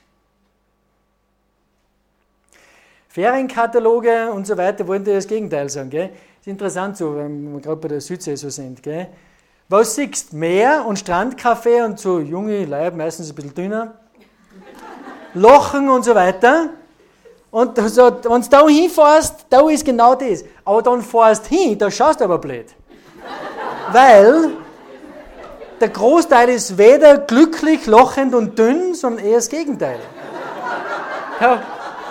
Ferienkataloge und so weiter wollen dir das Gegenteil sagen. Gell? Das ist interessant so, wenn wir gerade bei der Südsee so sind. Gell? Was siehst du? Meer und Strandcafé und so junge Leute, meistens ein bisschen dünner, Lachen und so weiter. Und so, wenn du da hinfährst, da ist genau das. Aber dann fährst du hin, da schaust du aber blöd. Weil der Großteil ist weder glücklich, lachend und dünn, sondern eher das Gegenteil. Ja,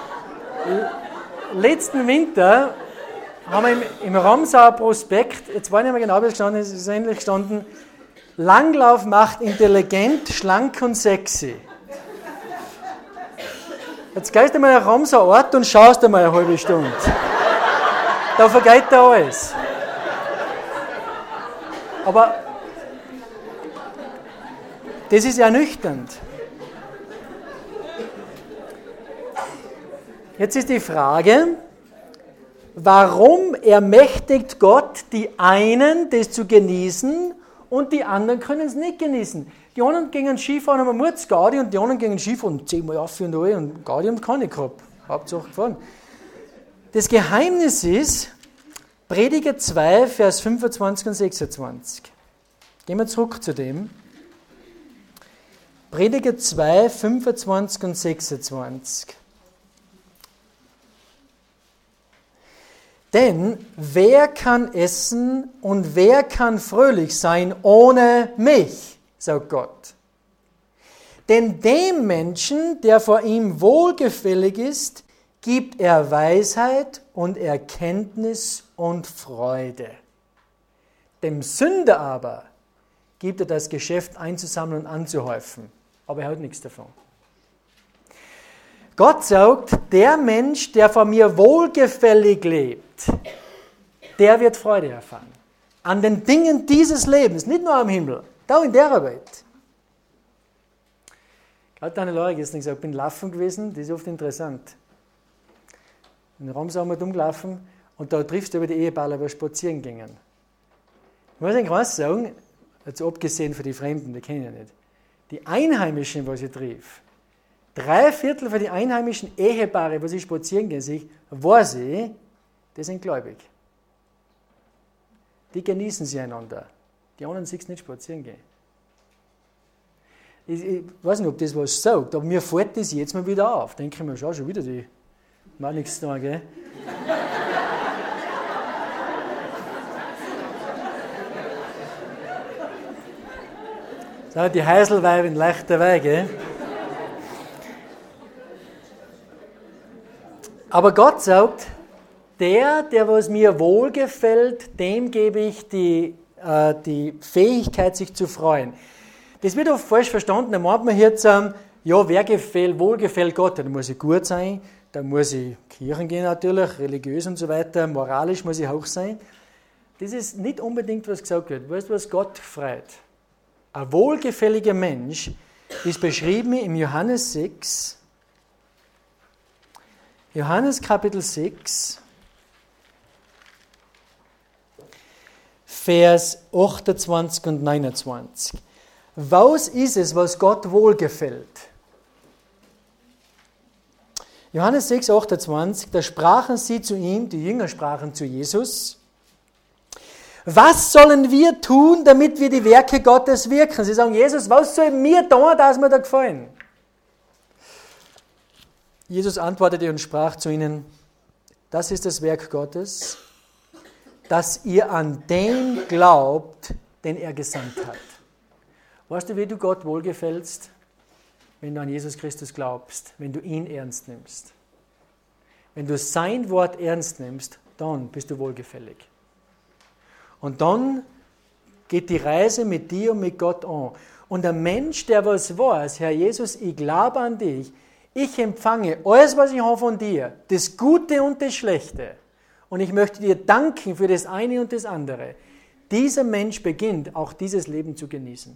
letzten Winter haben wir im Ramsauer Prospekt, jetzt weiß ich nicht mehr genau, wie es gestanden ist, es ist endlich gestanden, Langlauf macht intelligent, schlank und sexy. Jetzt gehst du mal nach Ramsauer Ort und schaust einmal eine halbe Stunde. Da vergeht dir alles. Aber das ist ernüchternd. Jetzt ist die Frage, warum ermächtigt Gott die einen, das zu genießen, und die anderen können es nicht genießen? Die anderen gingen Skifahren, haben eine Gaudi, und die anderen gingen Skifahren 10-mal auf und alle, und Gaudi haben keine gehabt. Hauptsache gefahren. Das Geheimnis ist, Prediger 2, Vers 25 und 26. Gehen wir zurück zu dem. Prediger 2, 25 und 26. Denn wer kann essen und wer kann fröhlich sein ohne mich, sagt Gott. Denn dem Menschen, der vor ihm wohlgefällig ist, gibt er Weisheit und Erkenntnis und Freude. Dem Sünder aber gibt er das Geschäft einzusammeln und anzuhäufen, aber er hat nichts davon. Gott sagt, der Mensch, der vor mir wohlgefällig lebt, der wird Freude erfahren. An den Dingen dieses Lebens, nicht nur am Himmel, da in der Welt. Gerade eine Leute gestern gesagt, ich bin laufen gewesen, das ist oft interessant. In Ramsau haben wir rumgelaufen und da triffst du über die Ehepaare, die spazieren gingen. Ich muss Ihnen eins sagen, Jetzt abgesehen von den Fremden, die kennen ja nicht. Die Einheimischen, was ich triff, 3/4 von den einheimischen Ehepaare, was ich spazieren gehe, weiß ich, die sind gläubig. Die genießen sie einander. Die anderen siehst nicht spazieren gehen. Ich weiß nicht, ob das was sagt, aber mir fällt das jetzt mal wieder auf. Denke ich mir, schau, schon wieder die. Mal nichts da, gell? So, die Heiselweibin leicht dabei, gell? Aber Gott sagt, der was mir wohlgefällt, dem gebe ich die Fähigkeit, sich zu freuen. Das wird oft falsch verstanden. Da meint man jetzt, ja, wohlgefällt Gott. Dann muss ich gut sein, dann muss ich Kirchen gehen natürlich, religiös und so weiter, moralisch muss ich hoch sein. Das ist nicht unbedingt, was gesagt wird. Weißt du, was Gott freut? Ein wohlgefälliger Mensch ist beschrieben im Johannes 6, Johannes Kapitel 6, Vers 28 und 29. Was ist es, was Gott wohlgefällt? Johannes 6, 28, da sprachen sie zu ihm, die Jünger sprachen zu Jesus, was sollen wir tun, damit wir die Werke Gottes wirken? Sie sagen, Jesus, was soll mir tun, dass mir da gefallen? Jesus antwortete und sprach zu ihnen, das ist das Werk Gottes, dass ihr an den glaubt, den er gesandt hat. Weißt du, wie du Gott wohlgefällst? Wenn du an Jesus Christus glaubst, wenn du ihn ernst nimmst. Wenn du sein Wort ernst nimmst, dann bist du wohlgefällig. Und dann geht die Reise mit dir und mit Gott an. Und ein Mensch, der was weiß, Herr Jesus, ich glaube an dich, ich empfange alles, was ich habe von dir, das Gute und das Schlechte. Und ich möchte dir danken für das eine und das andere. Dieser Mensch beginnt auch dieses Leben zu genießen.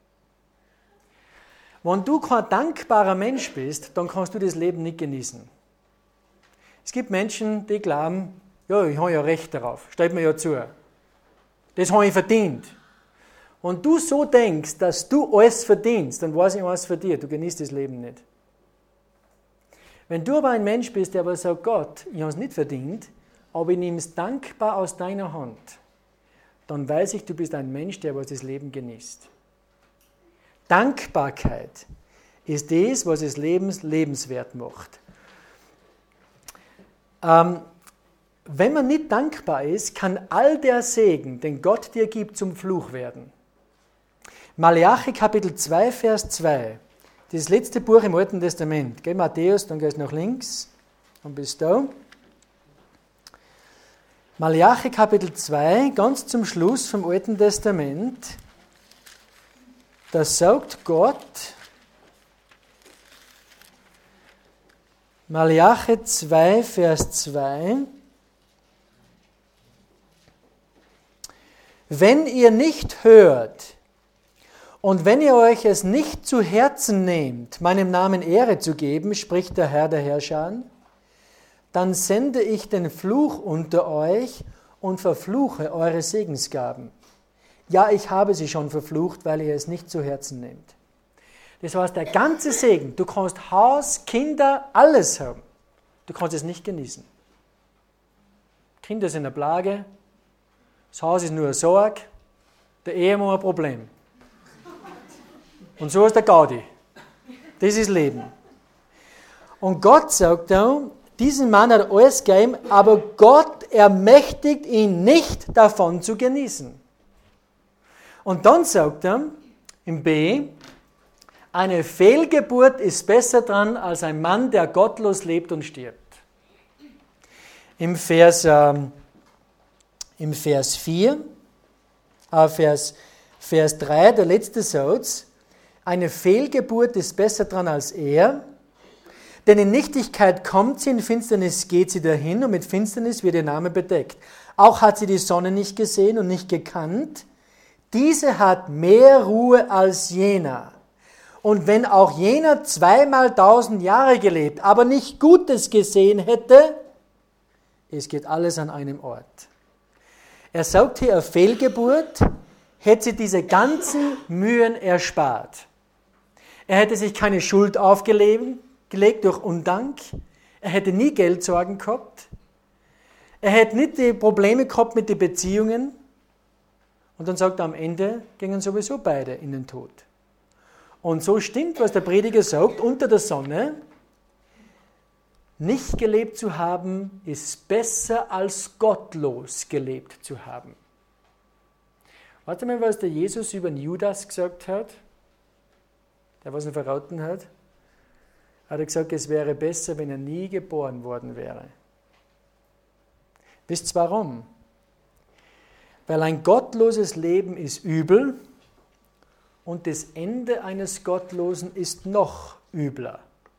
Wenn du kein dankbarer Mensch bist, dann kannst du das Leben nicht genießen. Es gibt Menschen, die glauben, ja, ich habe ja Recht darauf, steht mir ja zu. Das habe ich verdient. Wenn du so denkst, dass du alles verdienst, dann weiß ich alles für dich, du genießt das Leben nicht. Wenn du aber ein Mensch bist, der aber sagt, Gott, ich habe es nicht verdient, aber ich nehme es dankbar aus deiner Hand, dann weiß ich, du bist ein Mensch, der das Leben genießt. Dankbarkeit ist das, was das Leben lebenswert macht. Wenn man nicht dankbar ist, kann all der Segen, den Gott dir gibt, zum Fluch werden. Malachi Kapitel 2, Vers 2. Das letzte Buch im Alten Testament. Geh Matthäus, dann gehst du nach links und bist da. Malachi Kapitel 2, ganz zum Schluss vom Alten Testament. Da sagt Gott, Malachi 2, Vers 2, wenn ihr nicht hört und wenn ihr euch es nicht zu Herzen nehmt, meinem Namen Ehre zu geben, spricht der Herr der Herrscher, dann sende ich den Fluch unter euch und verfluche eure Segensgaben. Ja, ich habe sie schon verflucht, weil ihr es nicht zu Herzen nehmt. Das heißt, der ganze Segen, du kannst Haus, Kinder, alles haben. Du kannst es nicht genießen. Kinder sind eine Plage, das Haus ist nur eine Sorge, der Ehemann ein Problem. Und so ist der Gaudi. Das ist Leben. Und Gott sagt dann, diesen Mann hat alles gegeben, aber Gott ermächtigt ihn nicht, davon zu genießen. Und dann sagt er im B, eine Fehlgeburt ist besser dran als ein Mann, der gottlos lebt und stirbt. Im Vers 4, Vers 3, der letzte Satz, eine Fehlgeburt ist besser dran als er, denn in Nichtigkeit kommt sie, in Finsternis geht sie dahin und mit Finsternis wird ihr Name bedeckt. Auch hat sie die Sonne nicht gesehen und nicht gekannt. Diese hat mehr Ruhe als jener. Und wenn auch jener 2-mal 1000 Jahre gelebt, aber nicht Gutes gesehen hätte, es geht alles an einem Ort. Er sagt hier, eine Fehlgeburt hätte sie diese ganzen Mühen erspart. Er hätte sich keine Schuld aufgelegt durch Undank. Er hätte nie Geldsorgen gehabt. Er hätte nicht die Probleme gehabt mit den Beziehungen. Und dann sagt er, am Ende gingen sowieso beide in den Tod. Und so stimmt, was der Prediger sagt, unter der Sonne, nicht gelebt zu haben, ist besser als gottlos gelebt zu haben. Warte mal, was der Jesus über den Judas gesagt hat, der was ihn verraten hat. Hat er gesagt, es wäre besser, wenn er nie geboren worden wäre. Wisst ihr warum? Weil ein gottloses Leben ist übel und das Ende eines Gottlosen ist noch übler.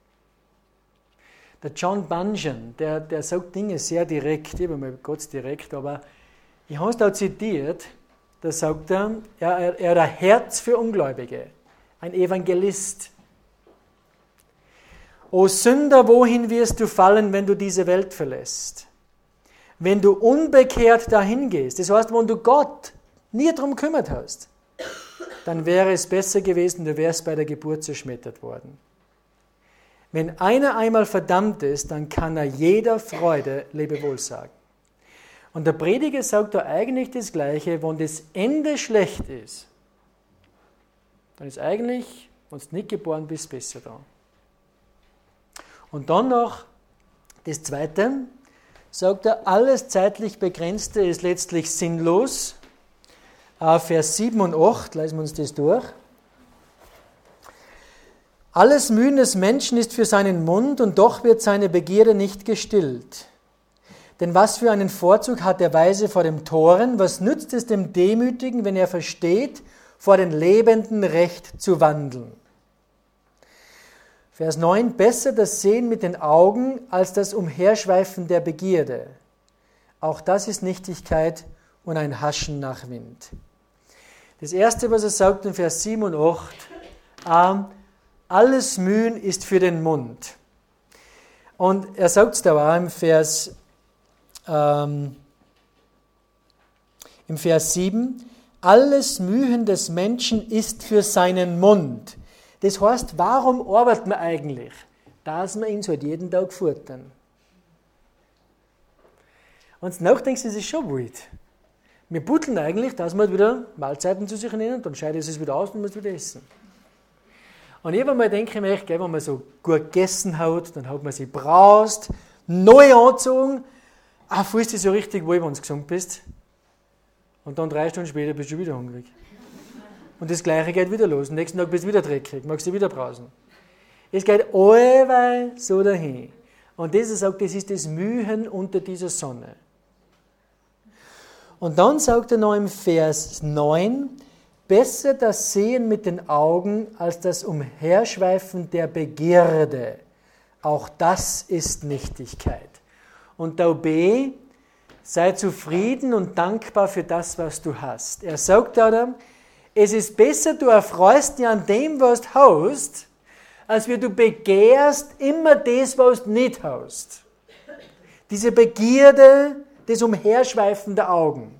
Der John Bunyan, der sagt Dinge sehr direkt, ich habe mal Gott direkt, aber ich habe es da zitiert, da sagt er, er hat ein Herz für Ungläubige, ein Evangelist. O Sünder, wohin wirst du fallen, wenn du diese Welt verlässt? Wenn du unbekehrt dahin gehst, das heißt, wenn du Gott nie darum gekümmert hast, dann wäre es besser gewesen, du wärst bei der Geburt zerschmettert worden. Wenn einer einmal verdammt ist, dann kann er jeder Freude Lebewohl sagen. Und der Prediger sagt da eigentlich das Gleiche, wenn das Ende schlecht ist, dann ist eigentlich, wenn du nicht geboren bist, besser da. Und dann noch das Zweite, sagt er, alles zeitlich Begrenzte ist letztlich sinnlos. Vers 7 und 8, lesen wir uns das durch. Alles Mühen des Menschen ist für seinen Mund und doch wird seine Begierde nicht gestillt. Denn was für einen Vorzug hat der Weise vor dem Toren? Was nützt es dem Demütigen, wenn er versteht, vor den Lebenden recht zu wandeln? Vers 9, besser das Sehen mit den Augen als das Umherschweifen der Begierde. Auch das ist Nichtigkeit und ein Haschen nach Wind. Das Erste, was er sagt in Vers 7 und 8, alles Mühen ist für den Mund. Und er sagt es da auch im Vers 7, alles Mühen des Menschen ist für seinen Mund. Das heißt, warum arbeitet man eigentlich? Dass wir ihn halt jeden Tag futtern. Und nachdenkst, das ist schon wild. Wir buddeln eigentlich, dass wir halt wieder Mahlzeiten zu sich nehmen, dann scheidet es wieder aus und man muss wieder essen. Und ich habe mal denke, wenn man so gut gegessen hat, dann hat man sich braust, neu angezogen, fühlst dich so richtig wohl, wenn du gesund bist. Und dann 3 Stunden später bist du wieder hungrig. Und das Gleiche geht wieder los. Am nächsten Tag bist du wieder dreckig, magst du wieder brausen. Es geht allweil so dahin. Und das sagt, das ist das Mühen unter dieser Sonne. Und dann sagt er noch im Vers 9, besser das Sehen mit den Augen als das Umherschweifen der Begierde. Auch das ist Nichtigkeit. Und da B, sei zufrieden und dankbar für das, was du hast. Er sagt da, es ist besser, du erfreust dich an dem, was du hast, als wie du begehrst immer das, was du nicht hast. Diese Begierde, das Umherschweifen der Augen.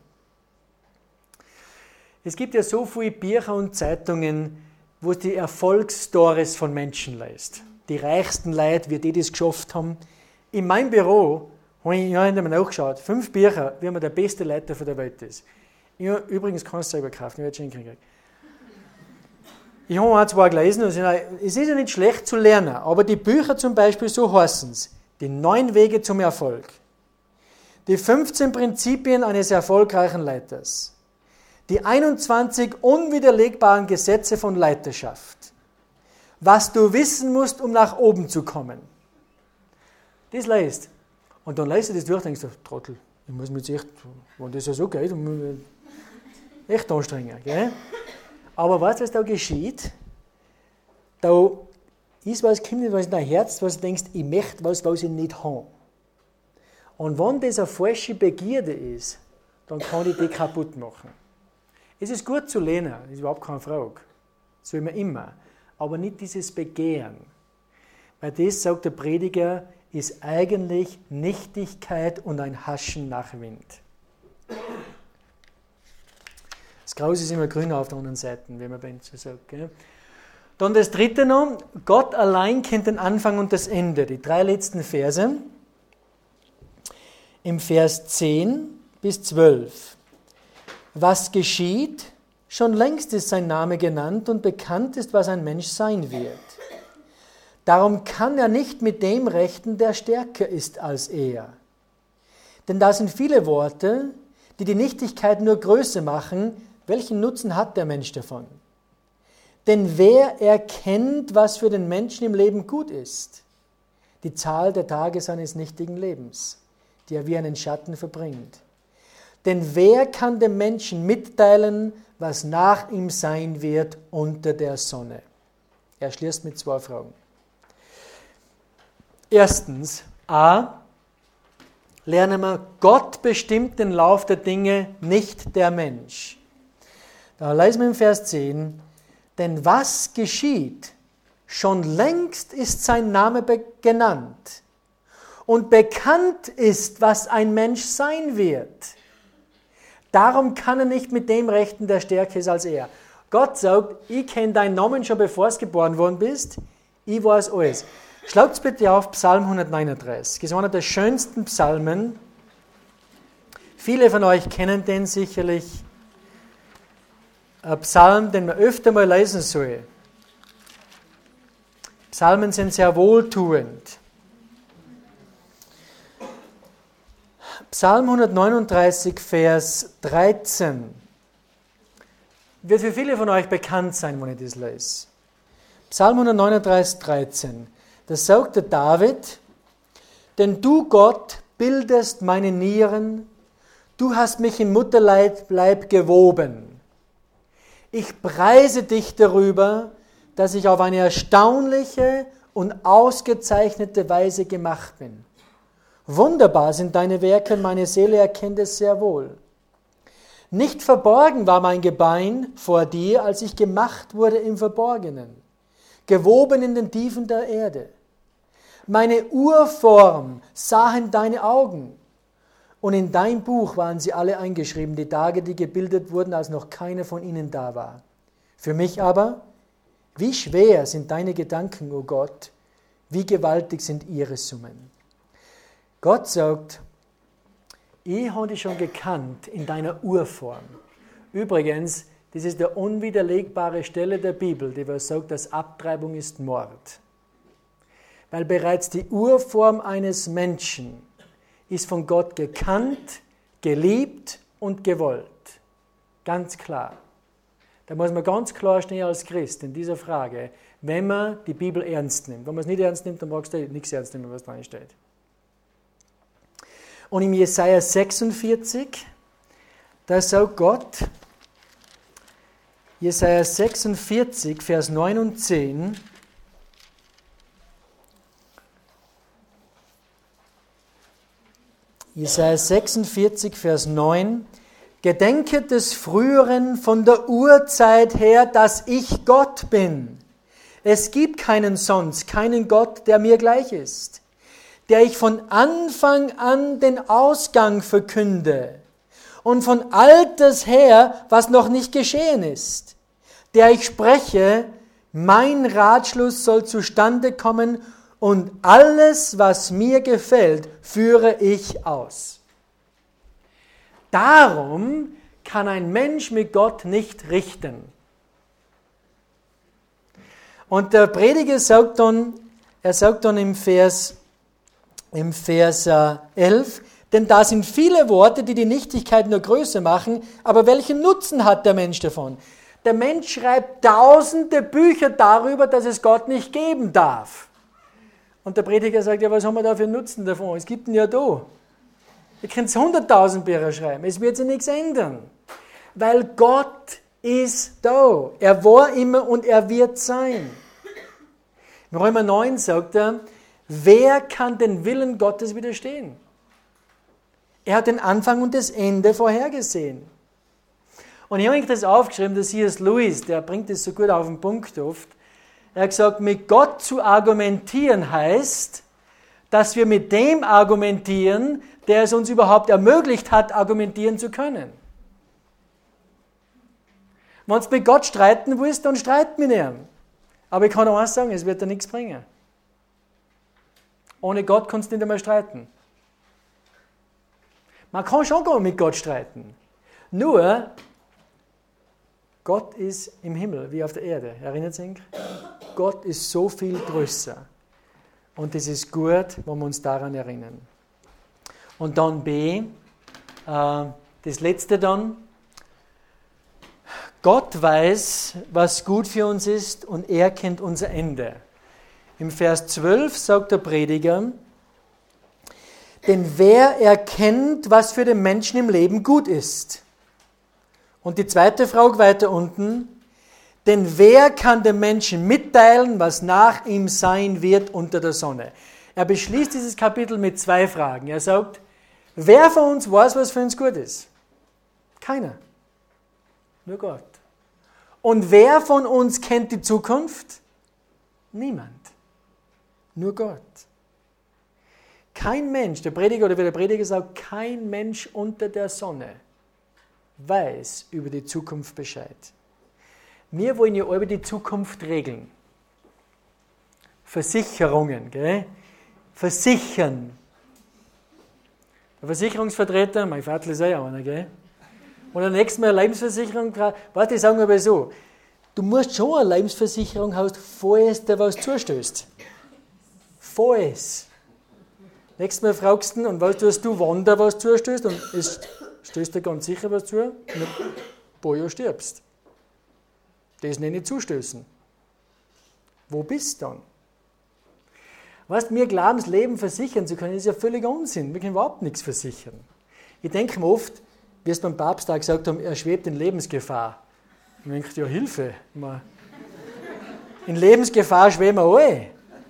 Es gibt ja so viele Bücher und Zeitungen, wo es die Erfolgsstories von Menschen liest. Die reichsten Leute, wie die das geschafft haben. In meinem Büro habe ich mir nachgeschaut, 5 Bücher, wie man der beste Leiter der Welt ist. Ja, übrigens kannst du selber kaufen, ich werde schon hinkriegen. Ich habe auch 2 gelesen, also es ist ja nicht schlecht zu lernen, aber die Bücher zum Beispiel, so heißen es, die 9 Wege zum Erfolg, die 15 Prinzipien eines erfolgreichen Leiters, die 21 unwiderlegbaren Gesetze von Leiterschaft, was du wissen musst, um nach oben zu kommen. Das liest. Und dann liest du das durch und denkst du, Trottel, ich muss mich jetzt echt, wenn das ja so geht, echt anstrengen. Gell? Aber weißt du, was da geschieht? Da ist was, kommt was in dein Herz, was du denkst, ich möchte was ich nicht habe. Und wenn das eine falsche Begierde ist, dann kann ich die kaputt machen. Es ist gut zu lernen, das ist überhaupt keine Frage. Das will man immer. Aber nicht dieses Begehren. Weil das, sagt der Prediger, ist eigentlich Nichtigkeit und ein Haschen nach Wind. Das Gras ist immer grüner auf der anderen Seite, wie man bei uns so sagt. Gell? Dann das dritte noch, Gott allein kennt den Anfang und das Ende. Die 3 letzten Verse, im Vers 10 bis 12. Was geschieht? Schon längst ist sein Name genannt und bekannt ist, was ein Mensch sein wird. Darum kann er nicht mit dem rechten, der stärker ist als er. Denn da sind viele Worte, die die Nichtigkeit nur größer machen. Welchen Nutzen hat der Mensch davon? Denn wer erkennt, was für den Menschen im Leben gut ist? Die Zahl der Tage seines nichtigen Lebens, die er wie einen Schatten verbringt. Denn wer kann dem Menschen mitteilen, was nach ihm sein wird unter der Sonne? Er schließt mit 2 Fragen. Erstens, a. Lernen wir, Gott bestimmt den Lauf der Dinge, nicht der Mensch. Da lesen wir im Vers 10, denn was geschieht? Schon längst ist sein Name genannt und bekannt ist, was ein Mensch sein wird. Darum kann er nicht mit dem rechten, der stärker ist als er. Gott sagt, ich kenne deinen Namen schon bevor du geboren worden bist, ich weiß alles. Schlagt bitte auf Psalm 139. Das ist einer der schönsten Psalmen. Viele von euch kennen den sicherlich. Ein Psalm, den man öfter mal lesen soll. Psalmen sind sehr wohltuend. Psalm 139, Vers 13. Wird für viele von euch bekannt sein, wenn ich das lese. Psalm 139, 13. Da sagt der David, denn du, Gott, bildest meine Nieren, du hast mich im Mutterleib gewoben. Ich preise dich darüber, dass ich auf eine erstaunliche und ausgezeichnete Weise gemacht bin. Wunderbar sind deine Werke, meine Seele erkennt es sehr wohl. Nicht verborgen war mein Gebein vor dir, als ich gemacht wurde im Verborgenen, gewoben in den Tiefen der Erde. Meine Urform sahen deine Augen, und in dein Buch waren sie alle eingeschrieben, die Tage, die gebildet wurden, als noch keiner von ihnen da war. Für mich aber, wie schwer sind deine Gedanken, o Gott, wie gewaltig sind ihre Summen. Gott sagt, ich habe dich schon gekannt in deiner Urform. Übrigens, das ist der unwiderlegbare Stelle der Bibel, die sagt, dass Abtreibung ist Mord. Weil bereits die Urform eines Menschen ist von Gott gekannt, geliebt und gewollt. Ganz klar. Da muss man ganz klar stehen als Christ in dieser Frage, wenn man die Bibel ernst nimmt. Wenn man es nicht ernst nimmt, dann brauchst du nichts ernst nehmen, was drin steht. Und im Jesaja 46, da sagt Gott, Jesaja 46, Vers 9 und 10, Jesaja 46, Vers 9, Gedenket des Früheren von der Urzeit her, dass ich Gott bin. Es gibt keinen sonst, keinen Gott, der mir gleich ist, der ich von Anfang an den Ausgang verkünde und von Alters her, was noch nicht geschehen ist, der ich spreche, mein Ratschluss soll zustande kommen und alles, was mir gefällt, führe ich aus. Darum kann ein Mensch mit Gott nicht richten. Und der Prediger sagt dann im Vers 11, denn da sind viele Worte, die die Nichtigkeit nur größer machen, aber welchen Nutzen hat der Mensch davon? Der Mensch schreibt tausende Bücher darüber, dass es Gott nicht geben darf. Und der Prediger sagt, ja, was haben wir da für einen Nutzen davon? Es gibt ihn ja da. Ihr könnt 100.000 Bücher schreiben, es wird sich nichts ändern. Weil Gott ist da. Er war immer und er wird sein. Im Römer 9 sagt er, wer kann den Willen Gottes widerstehen? Er hat den Anfang und das Ende vorhergesehen. Und ich habe das aufgeschrieben, der C.S. Lewis, der bringt das so gut auf den Punkt oft. Er hat gesagt, mit Gott zu argumentieren heißt, dass wir mit dem argumentieren, der es uns überhaupt ermöglicht hat, argumentieren zu können. Wenn du mit Gott streiten willst, dann streit mit ihm. Aber ich kann auch eins sagen, es wird dir nichts bringen. Ohne Gott kannst du nicht einmal streiten. Man kann schon gar mit Gott streiten. Nur, Gott ist im Himmel wie auf der Erde. Erinnert sich? Gott ist so viel größer. Und es ist gut, wenn wir uns daran erinnern. Und dann B, das letzte dann. Gott weiß, was gut für uns ist und er kennt unser Ende. Im Vers 12 sagt der Prediger, denn wer erkennt, was für den Menschen im Leben gut ist? Und die zweite Frage weiter unten, denn wer kann dem Menschen mitteilen, was nach ihm sein wird unter der Sonne? Er beschließt dieses Kapitel mit 2 Fragen. Er sagt, wer von uns weiß, was für uns gut ist? Keiner. Nur Gott. Und wer von uns kennt die Zukunft? Niemand. Nur Gott. Kein Mensch, der Prediger oder wie der Prediger sagt, kein Mensch unter der Sonne weiß über die Zukunft Bescheid. Wir wollen ja über die Zukunft regeln. Versicherungen, gell? Versichern. Der Versicherungsvertreter, mein Vater ist auch einer, gell? Und am nächsten Mal eine Lebensversicherung, warte, ich sage aber so, du musst schon eine Lebensversicherung haben, falls dir was zustößt. Falls. Nächstes Mal fragst du, und weißt du, dass du, wann dir was zustößt, und es stößt dir ganz sicher was zu, und ein paar Jahre stirbst. Das nenne ich Zustößen. Wo bist du dann? Weißt, wir glauben, das Leben versichern zu können, ist ja völlig Unsinn. Wir können überhaupt nichts versichern. Ich denke mir oft, wie es beim Papst da gesagt haben, er schwebt in Lebensgefahr. Ich denke, ja, Hilfe. In Lebensgefahr schweben wir alle.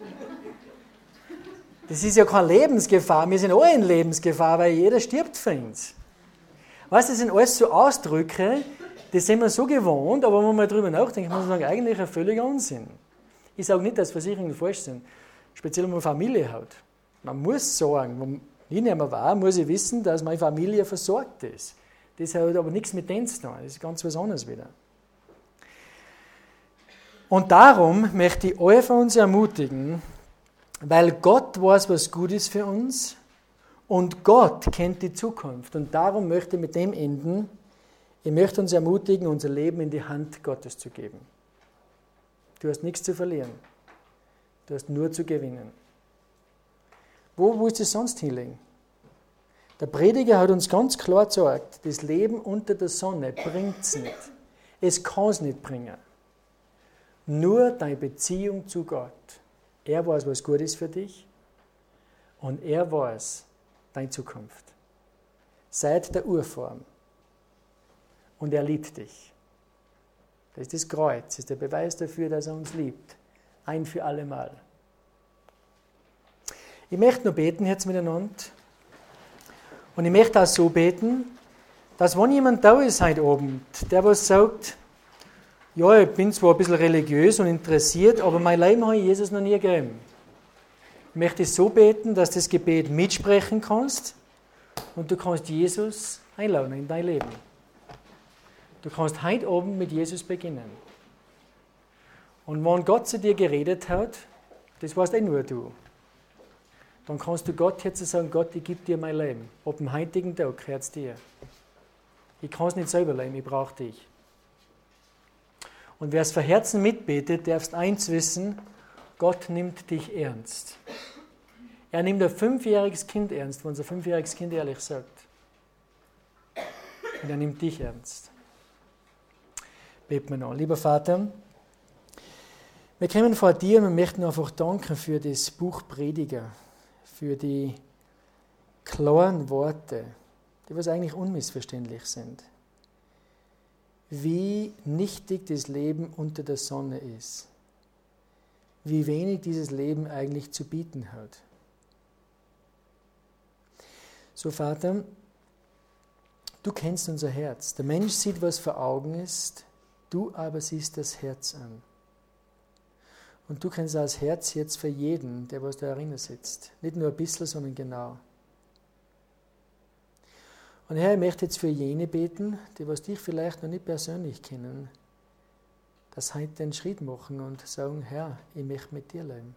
Das ist ja keine Lebensgefahr, wir sind alle in Lebensgefahr, weil jeder stirbt für uns. Weißt du, das sind alles so Ausdrücke, die sind wir so gewohnt, aber wenn man mal drüber nachdenkt, muss man sagen, eigentlich ein völliger Unsinn. Ich sage nicht, dass Versicherungen falsch sind, speziell wenn man Familie hat. Man muss sagen, wenn ich nicht mehr war, muss ich wissen, dass meine Familie versorgt ist. Das hat aber nichts mit denen zu tun, das ist ganz was anderes wieder. Und darum möchte ich alle von uns ermutigen, weil Gott weiß, was gut ist für uns und Gott kennt die Zukunft. Und darum möchte ich mit dem enden, ich möchte uns ermutigen, unser Leben in die Hand Gottes zu geben. Du hast nichts zu verlieren, du hast nur zu gewinnen. Wo willst du sonst hinlegen? Der Prediger hat uns ganz klar gesagt, das Leben unter der Sonne bringt es nicht. Es kann es nicht bringen. Nur deine Beziehung zu Gott. Er weiß, was gut ist für dich und er weiß deine Zukunft. Seit der Urform. Und er liebt dich. Das ist das Kreuz, das ist der Beweis dafür, dass er uns liebt. Ein für alle Mal. Ich möchte noch beten jetzt miteinander. Und ich möchte auch so beten, dass wenn jemand da ist heute Abend, der was sagt, ja, ich bin zwar ein bisschen religiös und interessiert, aber mein Leben habe ich Jesus noch nie gegeben. Ich möchte so beten, dass du das Gebet mitsprechen kannst und du kannst Jesus einladen in dein Leben. Du kannst heute Abend mit Jesus beginnen. Und wenn Gott zu dir geredet hat, das weißt nur du, dann kannst du Gott jetzt sagen, Gott, ich gebe dir mein Leben. Ab dem heutigen Tag gehört es dir. Ich kann es nicht selber leben, ich brauche dich. Und wer es von Herzen mitbetet, darfst eins wissen, Gott nimmt dich ernst. Er nimmt ein 5-jähriges Kind ernst, wenn es ein 5-jähriges Kind ehrlich sagt. Und er nimmt dich ernst. Beten wir noch. Lieber Vater, wir kommen vor dir und wir möchten einfach danken für das Buch Prediger, für die klaren Worte, die was eigentlich unmissverständlich sind. Wie nichtig das Leben unter der Sonne ist. Wie wenig dieses Leben eigentlich zu bieten hat. So, Vater, du kennst unser Herz. Der Mensch sieht, was vor Augen ist, du aber siehst das Herz an. Und du kennst das Herz jetzt für jeden, der was da drinnen sitzt. Nicht nur ein bisschen, sondern genau. Und Herr, ich möchte jetzt für jene beten, die was dich vielleicht noch nicht persönlich kennen, dass heute den Schritt machen und sagen, Herr, ich möchte mit dir leben.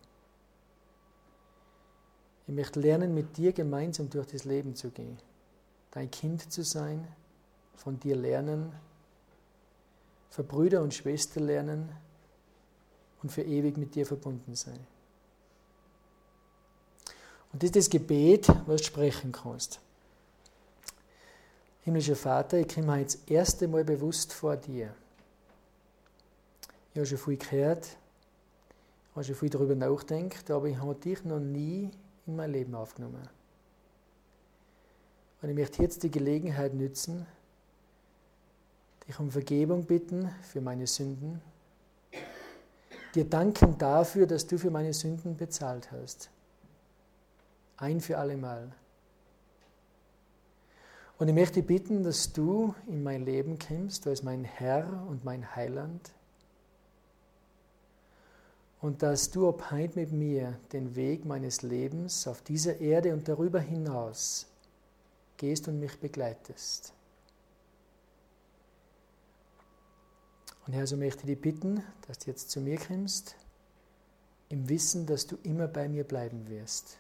Ich möchte lernen, mit dir gemeinsam durch das Leben zu gehen. Dein Kind zu sein, von dir lernen, für Brüder und Schwestern lernen und für ewig mit dir verbunden sein. Und das ist das Gebet, was du sprechen kannst. Himmlischer Vater, ich komme heute das erste Mal bewusst vor dir. Ich habe schon viel gehört, ich habe schon viel darüber nachgedacht, aber ich habe dich noch nie in mein Leben aufgenommen. Und ich möchte jetzt die Gelegenheit nutzen, dich um Vergebung bitten für meine Sünden, dir danken dafür, dass du für meine Sünden bezahlt hast. Ein für alle Mal. Und ich möchte bitten, dass du in mein Leben kommst, als mein Herr und mein Heiland. Und dass du ab heute mit mir den Weg meines Lebens auf dieser Erde und darüber hinaus gehst und mich begleitest. Und Herr, so möchte ich dich bitten, dass du jetzt zu mir kommst, im Wissen, dass du immer bei mir bleiben wirst.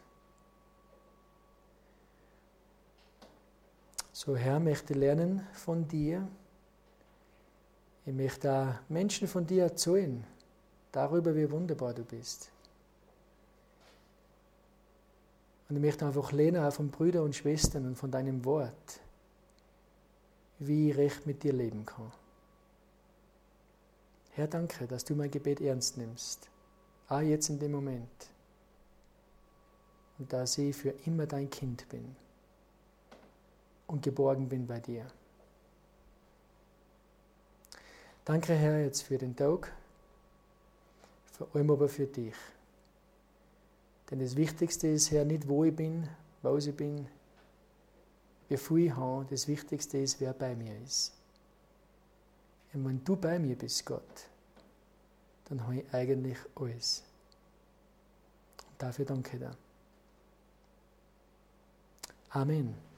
So, Herr, möchte lernen von dir. Ich möchte auch Menschen von dir erzählen, darüber, wie wunderbar du bist. Und ich möchte einfach lernen, auch von Brüdern und Schwestern und von deinem Wort, wie ich recht mit dir leben kann. Herr, danke, dass du mein Gebet ernst nimmst. Auch jetzt in dem Moment. Und dass ich für immer dein Kind bin. Und geborgen bin bei dir. Danke, Herr, jetzt für den Tag, vor allem aber für dich. Denn das Wichtigste ist, Herr, nicht wo ich bin, was ich bin, wie viel ich habe. Das Wichtigste ist, wer bei mir ist. Und wenn du bei mir bist, Gott, dann habe ich eigentlich alles. Und dafür danke dir. Amen.